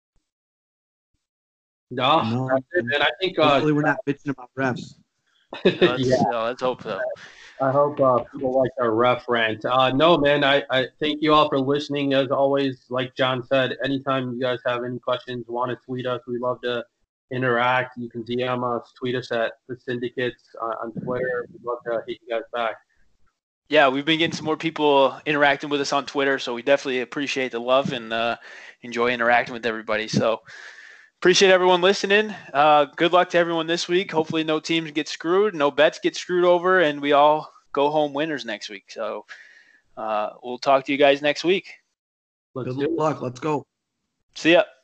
No, no. That's it, man. I think hopefully uh, we're not bitching about refs. let's, yeah. no, let's hope so. I hope uh, people like our ref rant. Uh, no, man, I, I thank you all for listening. As always, like John said, anytime you guys have any questions, want to tweet us, we love to interact. You can D M us, tweet us at the Syndicates uh, on Twitter. We'd love to hit you guys back. Yeah, we've been getting some more people interacting with us on Twitter, so we definitely appreciate the love and uh, enjoy interacting with everybody. So appreciate everyone listening. Uh, good luck to everyone this week. Hopefully no teams get screwed, no bets get screwed over, and we all go home winners next week. So uh, we'll talk to you guys next week. Let's good luck. Let's go. See ya.